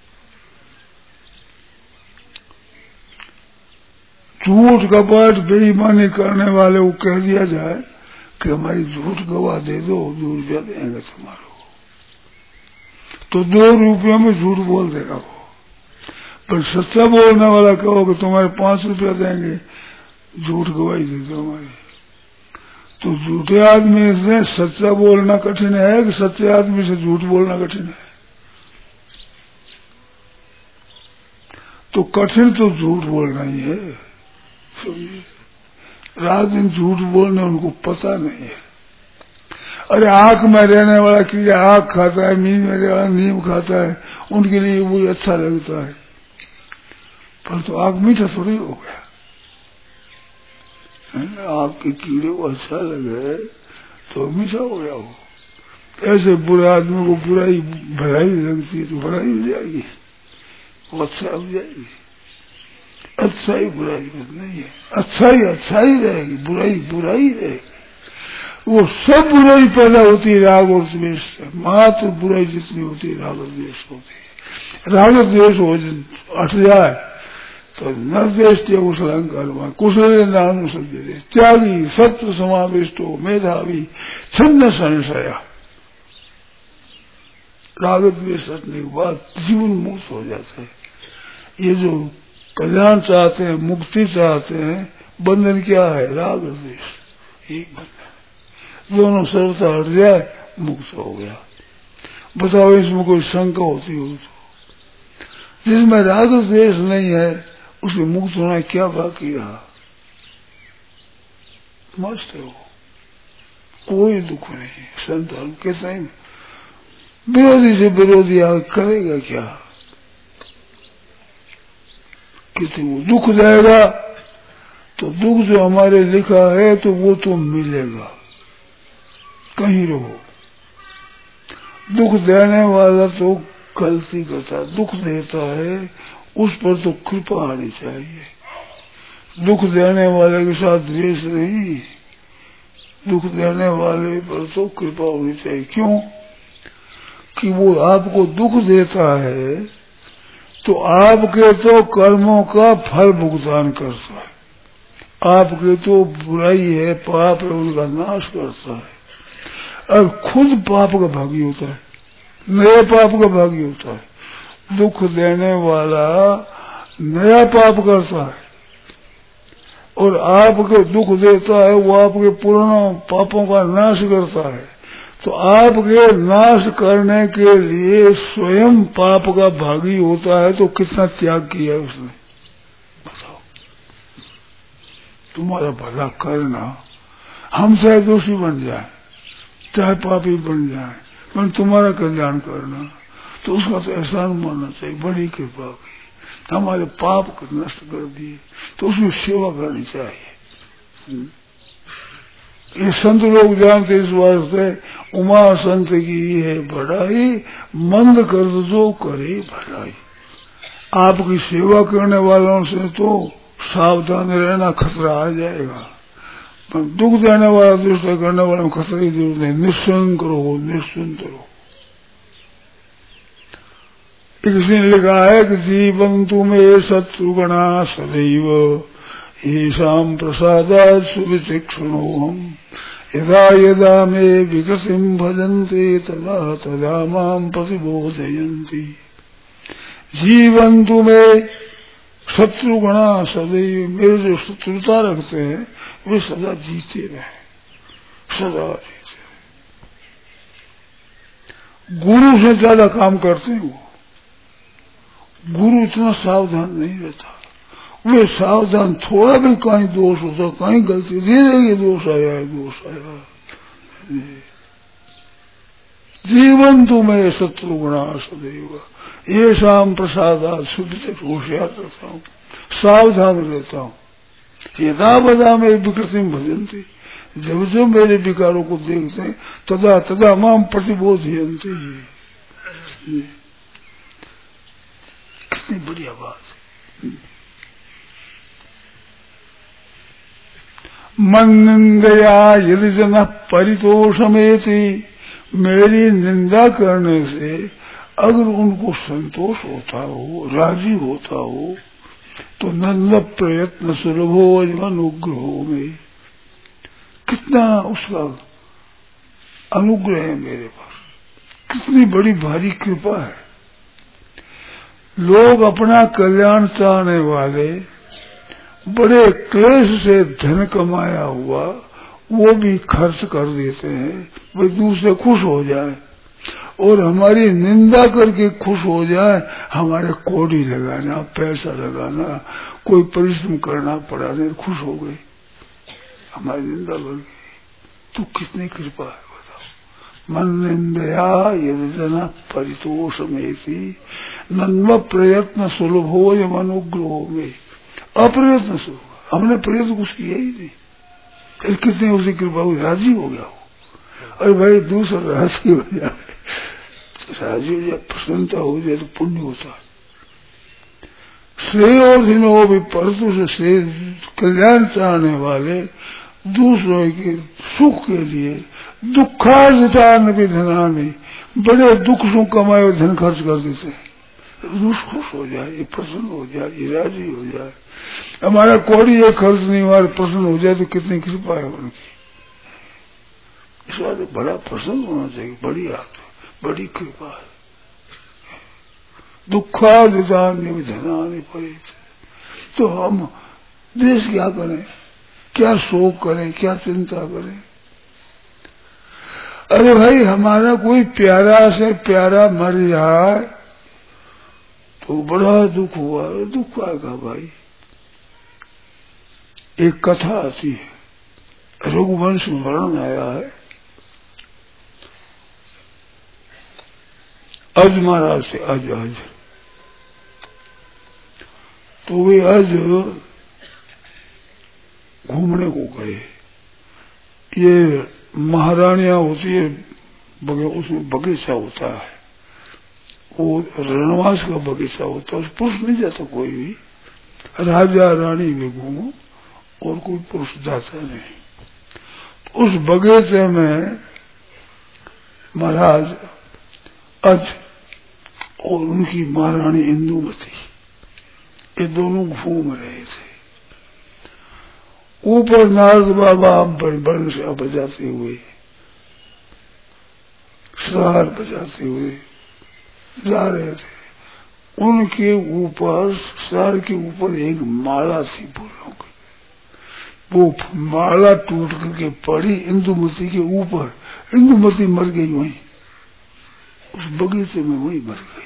झूठ कपट बेईमानी करने वाले को कह दिया जाए कि हमारी झूठ गवाह दे दो, दो रुपया देंगे तुम्हारे, तो दो रुपये में झूठ बोल देगा वो। पर सच्चा बोलने वाला कहो कि तुम्हारे पांच रुपया देंगे, झूठ गवाही दे दो हमारी। तो झूठे आदमी से सच्चा बोलना कठिन है कि सच्चे आदमी से झूठ बोलना कठिन है? तो कठिन तो झूठ बोलना ही है। रात दिन झूठ बोलने उनको पता नहीं है। अरे आंख में रहने वाला कीड़ा आंख खाता है, नींद में रहने वाला नीम खाता है, उनके लिए वो अच्छा लगता है, पर तो आंख मीठा थोड़ी हो गया। आपके कीड़े को अच्छा लगे तो मीठा हो गया वो। ऐसे बुरे आदमी को बुराई भलाई लगती है तो बुराई हो जाएगी, वो अच्छा हो जाएगी। अच्छा ही बुराई नहीं है, अच्छा ही अच्छा ही रहेगी, बुराई बुराई रहेगी। वो सब बुराई पैदा होती है राग और द्वेष से, मात्र बुराई जितनी होती है राग और द्वेष होती है। राग और द्वेष हो हट जाए तो न द्वेष कुशल अहंकार कुशल नाम सज्जते त्यागी सत्व समाविष्टो मेधावी छंद संशया। राग द्वेष हटने के बाद जीवन मुक्त हो जाता है। ये जो कल्याण चाहते हैं, मुक्ति चाहते हैं, बंधन क्या है? राग द्वेष, एक बंधन, दोनों सर्वथा हट जाए मुक्त हो गया। बताओ इसमें कोई शंका होती हो तो? जिसमें राग द्वेष नहीं है उसके मुक्त होना क्या बाकी रहा? मस्त है वो, कोई दुख नहीं। संत कहते हैं विरोधी से विरोधी आगे करेगा क्या? किसी को दुख देगा तो दुख जो हमारे लिखा है तो वो तो मिलेगा, कहीं रहो। दुख देने वाला तो गलती करता, दुख देता है उस पर तो कृपा आनी चाहिए। दुख देने वाले के साथ द्वेष नहीं, दुख देने वाले पर तो कृपा होनी चाहिए। क्यों? कि वो आपको दुख देता है तो आपके तो कर्मों का फल भुगतान करता है, आपके तो बुराई है, पाप है, उनका नाश करता है, और खुद पाप का भागी होता है, नया पाप का भागी होता है। दुख देने वाला नया पाप करता है और आपको दुख देता है, वो आपके पुराने पापों का नाश करता है। तो आपके नाश करने के लिए स्वयं पाप का भागी होता है, तो कितना त्याग किया उसने, बताओ। तुम्हारा भला करना, हम चाहे दोषी बन जाए, चाहे पापी बन जाए, पर तुम्हारा कल्याण करना, तो उसका तो एहसान मानना चाहिए, बड़ी कृपा की, हमारे पाप को नष्ट कर दिए, तो उसकी सेवा करनी चाहिए। ये संत लोग जानते, इस वास्ते उमा संत की है बढ़ाई, मंद कर जो करे भलाई। आपकी सेवा करने वालों से तो सावधान रहना, खतरा आ जाएगा, पर दुख देने वाला दूसरा करने वाले में खतरे की जरूरत नहीं, निश्चिंत रहो, निश्चिंत रहो। किसी ने लिखा है कि जीवन तुम्हें शत्रुगणा सदैव ईशाम प्रसादात् सुविचक्षणो हम यदा यदा मे विकसिं भजन्ते तदा तदा मां प्रतिबोधयन्ति। जीवन तुम्हें शत्रुगणा सदैव, मेरे जो शत्रुता रखते हैं वे सदा जीते रहे, सदा जीते रहे। गुरु से ज्यादा काम करते हैं वो, गुरु इतना सावधान नहीं रहता, वे सावधान, थोड़ा भी कहीं दोष होता, कहीं गलती धीरे धीरे दोष आया है, दोष आया है। जीवन तुम्हें शत्रुगुणा सदैव ये शाम प्रसादात् शुद्ध होशियार रहता हूँ, सावधान रहता हूँ। यदा बदा में विकृति भजनती, जब जब मेरे विकारों को देखते हैं तदा तदा माम प्रतिबोधयन्ति। कितनी बढ़िया बात है। मन निंदया यदि जन परितोषमेति, मेरी निंदा करने से अगर उनको संतोष होता हो, राजी होता हो, तो नंद प्रयत्न सुलभो अनुग्रहो में, कितना उसका अनुग्रह है मेरे पर, कितनी बड़ी भारी कृपा है। लोग अपना कल्याण चाहने वाले बड़े क्लेश से धन कमाया हुआ वो भी खर्च कर देते हैं, वे दूसरे खुश हो जाए, और हमारी निंदा करके खुश हो जाए, हमारे कौड़ी लगाना, पैसा लगाना, कोई परिश्रम करना पड़ा नहीं, खुश हो गए, हमारी निंदा बढ़ गई। तो कितनी कृपा है बताओ। मन निंदया यदि जना परितोष में थी नन्व प्रयत्न सुलभो या अनुग्रहो में, अप्रयत्न सुलभ, हमने प्रयत्न कुछ किया ही नहीं, किसने उसी कृपा हुई, राजी हो गया हो। अरे भाई दूसरा राजी हो जाए, राजी हो जाए, प्रसन्नता हो जाए तो पुण्य होता है। श्रेय और धीनो भी परतु से श्रेय, कल्याण चाहने वाले दूसरों के सुख के लिए दुखार्जितान भी धनानी, बड़े दुख सुख कमाए हुए धन खर्च कर देते हैं। खुश हो जाए, ये प्रसन्न हो जाए, ये राजी हो जाए, हमारा कोड़ी ये खर्च नहीं हुआ, प्रसन्न हो जाए, तो कितनी कृपा है उनकी। इस बात बड़ा प्रसन्न होना चाहिए, बड़ी आत, बड़ी कृपा है। दुखार्जितान भी धनानी पड़े, तो हम देश क्या करें, क्या शोक करें, क्या चिंता करें। अरे भाई हमारा कोई प्यारा से प्यारा मर जाए तो बड़ा दुख हुआ, दुख आएगा भाई। एक कथा आती है, रघुवंश में वर्णन आया है, अज महाराज से अज अज तो वे अज घूमने को गए। ये महारानियां होती है, बगे, उसमें बगीचा होता है, वो रणवास का बगीचा होता है, उस पुरुष नहीं जाता कोई भी, राजा रानी में घूमो और कोई पुरुष जाता नहीं। उस बगीचे में महाराज अज और उनकी महारानी इंदुमती ये दोनों घूम रहे थे। ऊपर नारद बाबा बन से बजाते हुए, सार बजाते हुए जा रहे थे। उनके ऊपर, सार के ऊपर एक माला थी फूलों की, वो माला टूट करके पड़ी इंदुमती के ऊपर, इंदुमती मर गई वहीं उस बगीचे में, वहीं मर गई।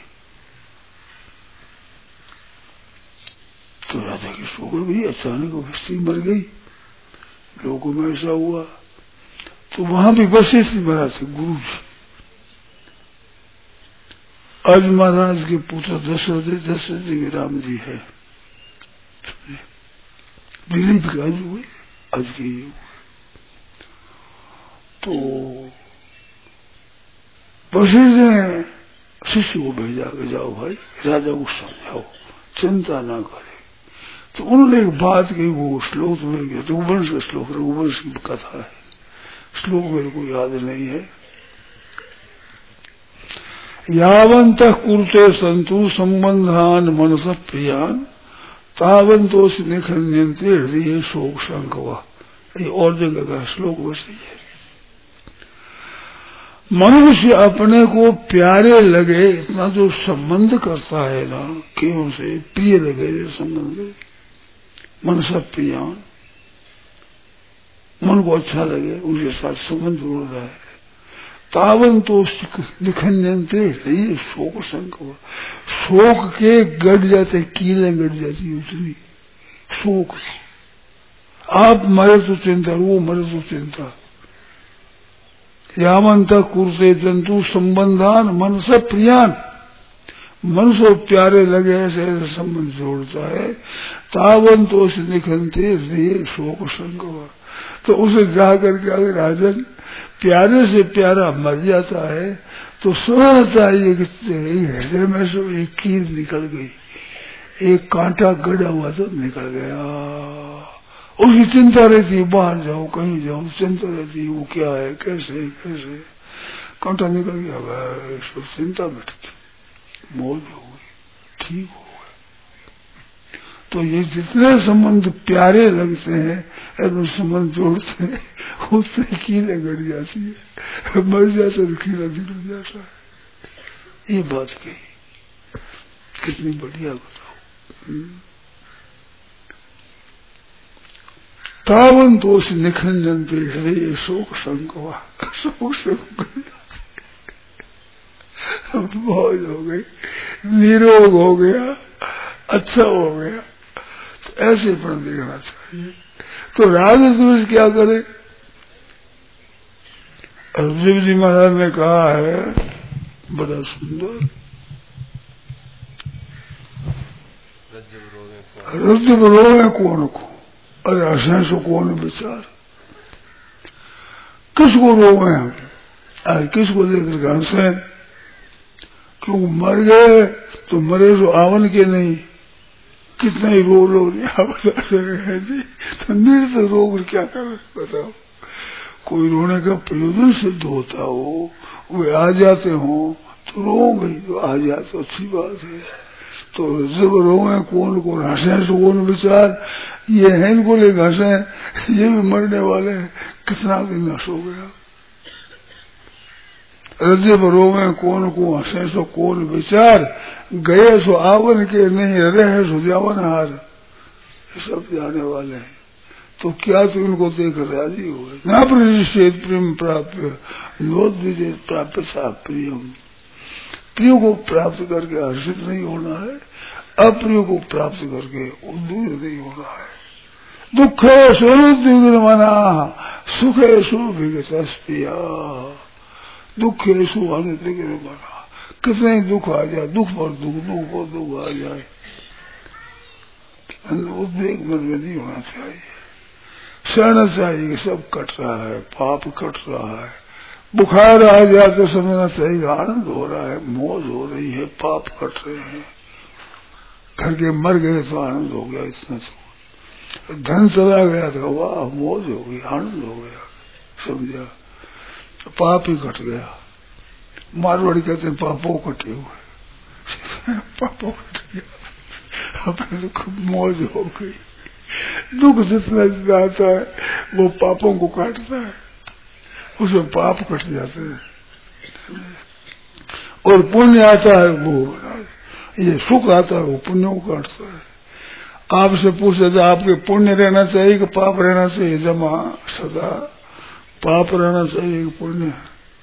तो राधा कृष्ण को भी अचानक वृष्टि मर गई, लोगों में ऐसा हुआ। तो वहां भी वशिष्ठ महाराज थे गुरु जी। आज महाराज के पुत्र दशरथ दशरथ जी के राम जी है, दिलीप के आज हुए, आज के ये हुए। तो वशिष्ठ ने शिष्य को भेजा के जाओ भाई राजा को समझाओ, चिंता ना करे। तो उन्होंने एक बात कही, वो श्लोक मेरे गया, रघुवंश का श्लोक, रघुवंश की कथा है, श्लोक मेरे को याद नहीं है। यावंत कुरुते संतु संबंधान मनस प्रियान तावंतोष निखन्यन्ते हृदय शोक संकवा। ये और जगह का श्लोक वैसे है। मनुष्य अपने को प्यारे लगे इतना जो संबंध करता है ना, कि उनसे प्रिय लगे संबंध, मन सब प्रियान, मन को अच्छा लगे, उनके साथ संबंध जोड़ रहा है। तावन तो निखन्यन्ते ये शोक संकवा, शोक के गड़ जाते, कीलें गड़ जाती उतनी शोक। आप मरे तो चिंता, वो मरे तो चिंता। यावंत कुरुते जंतु संबंधान मन से प्रियान, मन से प्यारे लगे ऐसे ऐसे संबंध जोड़ता है। तावन तो निखनते शोक संकवा। तो उसे जाकर के अगर राजन प्यारे से प्यारा मर जाता है तो सोचना चाहिए कि हृदय में से एक कील निकल गई, एक कांटा गड़ा हुआ तो निकल गया। उसकी चिंता रहती है, बाहर जाओ कहीं जाओ, चिंता रहती है वो क्या है, कैसे कैसे, कांटा निकल गया, बस चिंता मिटती, मौज हो गई, ठीक हो गए। तो ये जितने संबंध प्यारे लगते हैं और संबंध जोड़ते हैं, उससे कीले गड़ जाती है, मर जाता तो कीला निकल जाता है। ये बात कही, कितनी बढ़िया बताओ। तावन दोष निखंजनते हृदय शोक संकवा, शोक संक मौज हो गई, निरोग हो गया, अच्छा हो गया। तो ऐसे पर देखना चाहिए। तो राजद्वेष क्या करे? अर्जुन जी महाराज ने कहा है बड़ा सुंदर, रज्जु रोगे कौन को, अरे हंसे सो कौन विचार, किसको रोवे हम, अरे किसको देख हंसे, क्यों मर गए तो मरे तो आवन के नहीं, कितना ही रो लो है जी, तो निर्थ रोग क्या कर बताओ। कोई रोने का प्रयोजन सिद्ध होता हो, वे आ जाते हो तो रो गई, तो आ जाते तो अच्छी बात है। तो जब रोए कौन कौन, हंसे तो कौन विचार, ये है इनको ले हंसे, ये भी मरने वाले हैं, कितना दिन नश हो गया। हृदय रोवे कौन को, हंसे सो कौन विचार, गए सो आवन के नहीं, रहे सो जावन हार, सब जाने वाले हैं। तो क्या तो इनको देख राजी हुए। ना प्रतिषेध प्रेम प्राप्त नोद विजय प्राप्त सा प्रियम, प्रिय को प्राप्त करके हर्षित नहीं होना है, अप्रिय को प्राप्त करके उद्दूर नहीं होना है। दुखे स्वरूप मना, सुखे सु विगतस्पिया, दुख ऐसु बना, कितने दुख आ जाए, दुख पर दुख, दुख पर दुख आ जाए, उद्वेग मन में नहीं होना चाहिए। सहना चाहिए कि सब कट रहा है, पाप कट रहा है। बुखार आ जाए तो समझना चाहिए आनंद हो रहा है, मौज हो रही है, पाप कट रहे हैं। घर के मर गए तो आनंद हो गया, इतना तो। धन चला गया तो वाह मौज हो गई, आनंद हो गया, समझा, पाप ही कट गया। मारवाड़ी कहते हैं पापों कटे हुए, पापों कट गया, अपने खूब मौज हो गई। दुख जितना जितना आता है वो पापों को काटता है, उसमें पाप कट जाते हैं। और पुण्य आता है वो, ये सुख आता है वो पुण्यों को काटता है। आपसे पूछे तो आपके पुण्य रहना चाहिए कि पाप रहना चाहिए? जमा सदा पाप रहना चाहिए कि पुण्य?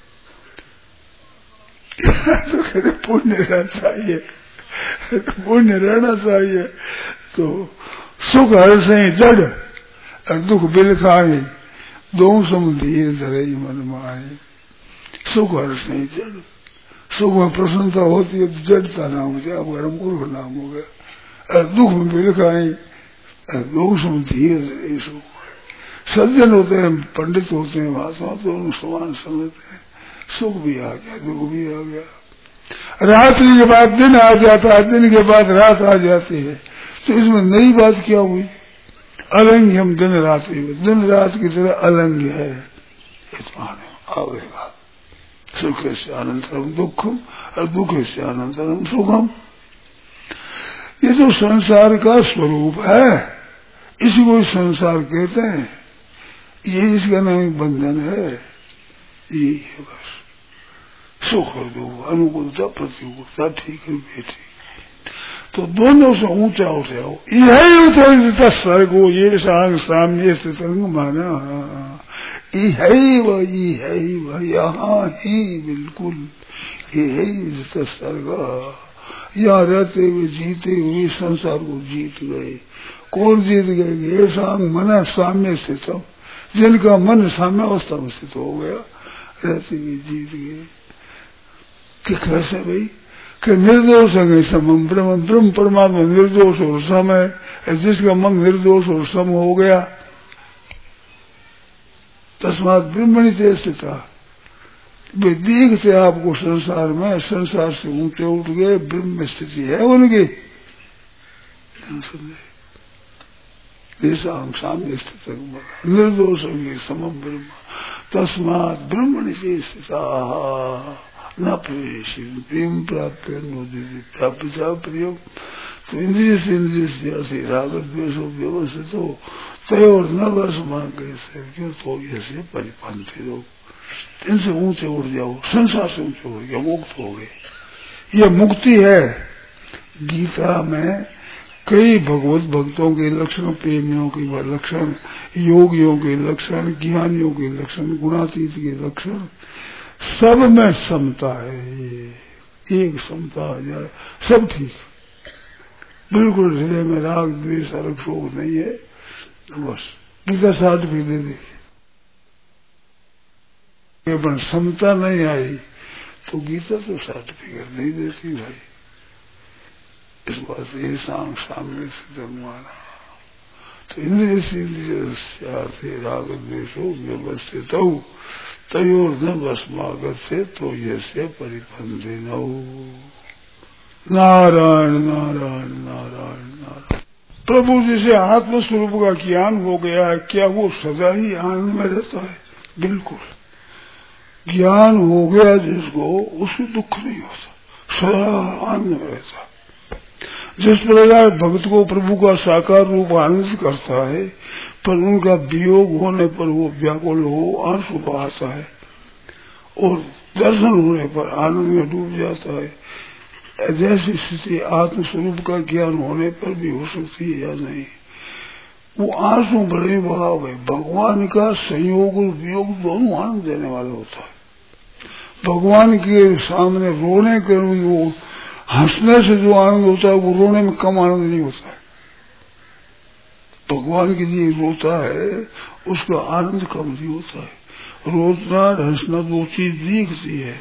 तो कहते पुण्य रहना चाहिए, पुण्य रहना चाहिए। तो सुख हर से जड़ और दुख बिल खाए, दो सम धीर धरे मन माए। सुख हर से जड़, सुख में प्रसन्नता होती है तो जड़ता नाम हो जाए, गरम मूर्ख नाम हो गया। और दुख में बिल खाए, दो सम धीर धरे सुख। सज्जन होते हैं, पंडित होते हैं, महात्मा तो उन समान समझते हैं। सुख भी आ गया, दुख भी आ गया। रात्रि के बाद दिन आ जाता है, दिन के बाद रात आ जाती है। तो इसमें नई बात क्या हुई? अलंग हम दिन रात्रि में, दिन रात की तरह अलंग है। इतना आवेगा सुख से अनंतरम दुखम और दुख से अनंतरम सुखम। ये तो संसार का स्वरूप है, इसी को संसार कहते हैं। ये इसका नाम बंधन है। ये बस सुख और दुख, अनुकूलता प्रतिकूलता, ठीक है बेटी। तो दोनों से ऊंचा उठ जाओ। यही तो स्वर्गो ये सांग साम्य स्थितंग माना, यही वह यही वह यहाँ ही बिल्कुल यही स्वर्ग। यहाँ रहते हुए जीते हुए संसार को जीत गए। कौन जीत गए? ये सांग मना साम्य स्थित, जिनका मन साम्य अवस्था में स्थित हो गया, रहते हुए जीत गए। कि कैसे भाई? कि निर्दोष है समम ब्रह्म, ब्रह्म परमात्मा निर्दोष और सम है। जिसका मन निर्दोष और सम हो गया, तस्मात ब्रह्मणि ते स्थिता। वे देखते आपको संसार में, संसार से ऊंचे उठ गए, ब्रह्म में स्थिति है उनकी। सामने स्थित निर्दोष समम ब्रह्म, तस्मात ब्रह्मणि ते स्थिता। न प्रवेश प्रेम प्राप्त प्राप्त प्रिय। तो इंद्रिय से इंद्रिय से रागत द्वेषो व्यवस्थित हो तय और न बस मां कैसे क्यों? तो ऐसे परिपंथी लोग इनसे ऊंचे उठ जाओ, संसार से ऊंचे उठ गया, मुक्त हो गए। यह मुक्ति है। गीता में कई भगवत भक्तों के लक्षण, प्रेमियों के लक्षण, योगियों के लक्षण, ज्ञानियों के लक्षण, गुणातीत के लक्षण, सब में समता है। ये एक समता आ जाए सब ठीक, बिल्कुल हृदय में राग द्वेष और शोक नहीं है। तो बस गीता सर्टिफिकेट दे देगी। पर समता नहीं आई तो गीता तो सर्टिफिकेट नहीं देती भाई। इस बात से सांग सामने से जमाना। तो इंद्रिय से इंद्रिय राग द्वेषो व्यवस्थित हो तयोर न भस्मागत से तो ये परिबंधे न। नारायण नारायण नारायण नारायण। प्रभु जिसे आत्म स्वरूप का ज्ञान हो गया है, क्या वो सदा ही आनंद में रहता है? बिल्कुल। ज्ञान हो गया जिसको, उसको दुख नहीं होता, सदा आनंद में रहता। जिस प्रकार भक्त को प्रभु का साकार रूप आनंद करता है, पर उनका वियोग होने पर वो व्याकुल हो आंसू बहाता है, और दर्शन होने पर आनंद में डूब जाता है। जैसी स्थिति आत्म स्वरूप का ज्ञान होने पर भी हो सकती है या नहीं? वो आंसू बड़े बहाव है। भगवान का संयोग और वियोग दोनों आनंद देने वाला होता है। भगवान के सामने रोने के वो हंसने से जो आनंद होता है, वो रोने में कम आनंद नहीं होता है। भगवान के लिए रोता है, उसका आनंद कम नहीं होता है। रोना हंसना दो चीज दिखती है।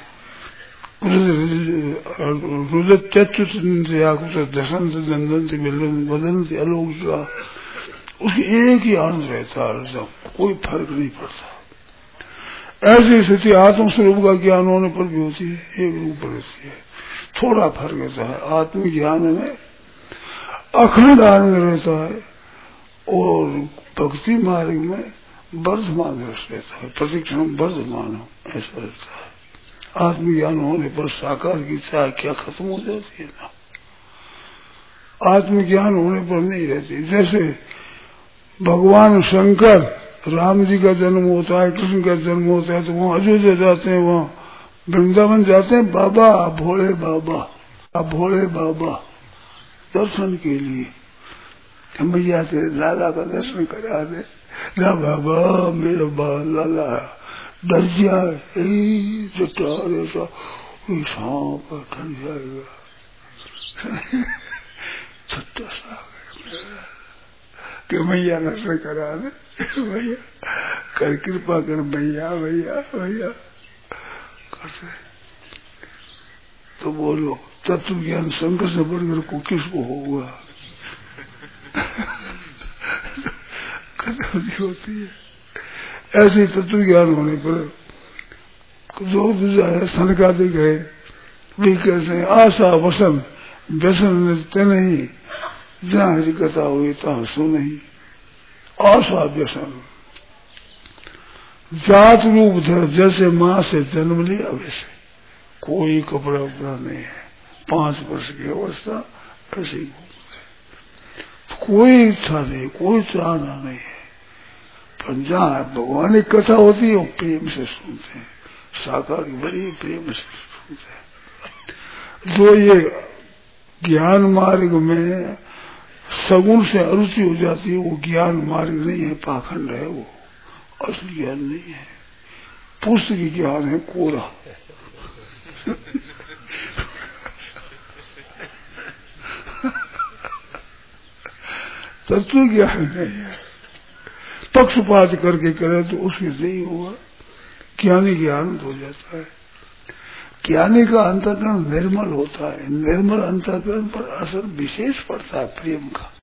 रुदत दशन से दंदन से बदन से अलौकिका, उसकी एक ही आनंद रहता है, कोई फर्क नहीं पड़ता। ऐसी स्थिति आत्म स्वरूप का ज्ञान होने पर भी होती है, एक रूप रहती है। थोड़ा फर्क रहता है। आत्मज्ञान में अखंड आनंद रहता है, और भक्ति मार्ग में वर्धमान रहता है, प्रतिक्षण वर्धमान हो ऐसा रहता है। आत्मज्ञान होने पर साकार की चाह क्या खत्म हो जाती है ना, आत्मज्ञान होने पर नहीं रहती। जैसे भगवान शंकर, राम जी का जन्म होता है, कृष्ण का जन्म होता है, तो वहाँ अयोध्या जाते हैं, वहाँ वृंदावन जाते हैं, बाबा भोले बाबा, भोले बाबा दर्शन के लिए। मैया तेरे लाला का दर्शन करा दे। ना बाबा मेरा बा लाला डर जाए जटा ऐसा सांप डर जाएगा। छोटा सा कि मैया दर्शन करा दे, भैया कर कृपा कर भैया भैया भैया करते। तो बोलो तत्व ज्ञान शंकर से बढ़कर को किसको होगा? होती है ऐसे तत्व ज्ञान होने पर जो दूसरा है सनकादि गए वे कैसे आशा वसन व्यसन नहीं जहाँ हरी कथा हुई तहाँ सो नहीं। आशा व्यसन जात रूप धर जैसे माँ से जन्म लिया वैसे कोई कपड़ा उपड़ा नहीं है। पांच वर्ष की अवस्था ऐसे ही कोई इच्छा नहीं, कोई चाहना नहीं है। पर जहाँ भगवान की कथा होती है वो प्रेम से सुनते हैं, साकार बड़ी प्रेम से सुनते हैं। जो ये ज्ञान मार्ग में सगुण से अरुचि हो जाती है वो ज्ञान मार्ग नहीं है, पाखंड है, वो असली ज्ञान नहीं है। पुष्ट की ज्ञान है कोरा। तत्व ज्ञान नहीं है। पक्षपात करके करे तो उसके से ही होगा। ज्ञानी ज्ञान हो जाता है। ज्ञानी का अंतःकरण निर्मल होता है। निर्मल अंतःकरण पर असर विशेष पड़ता है प्रेम का।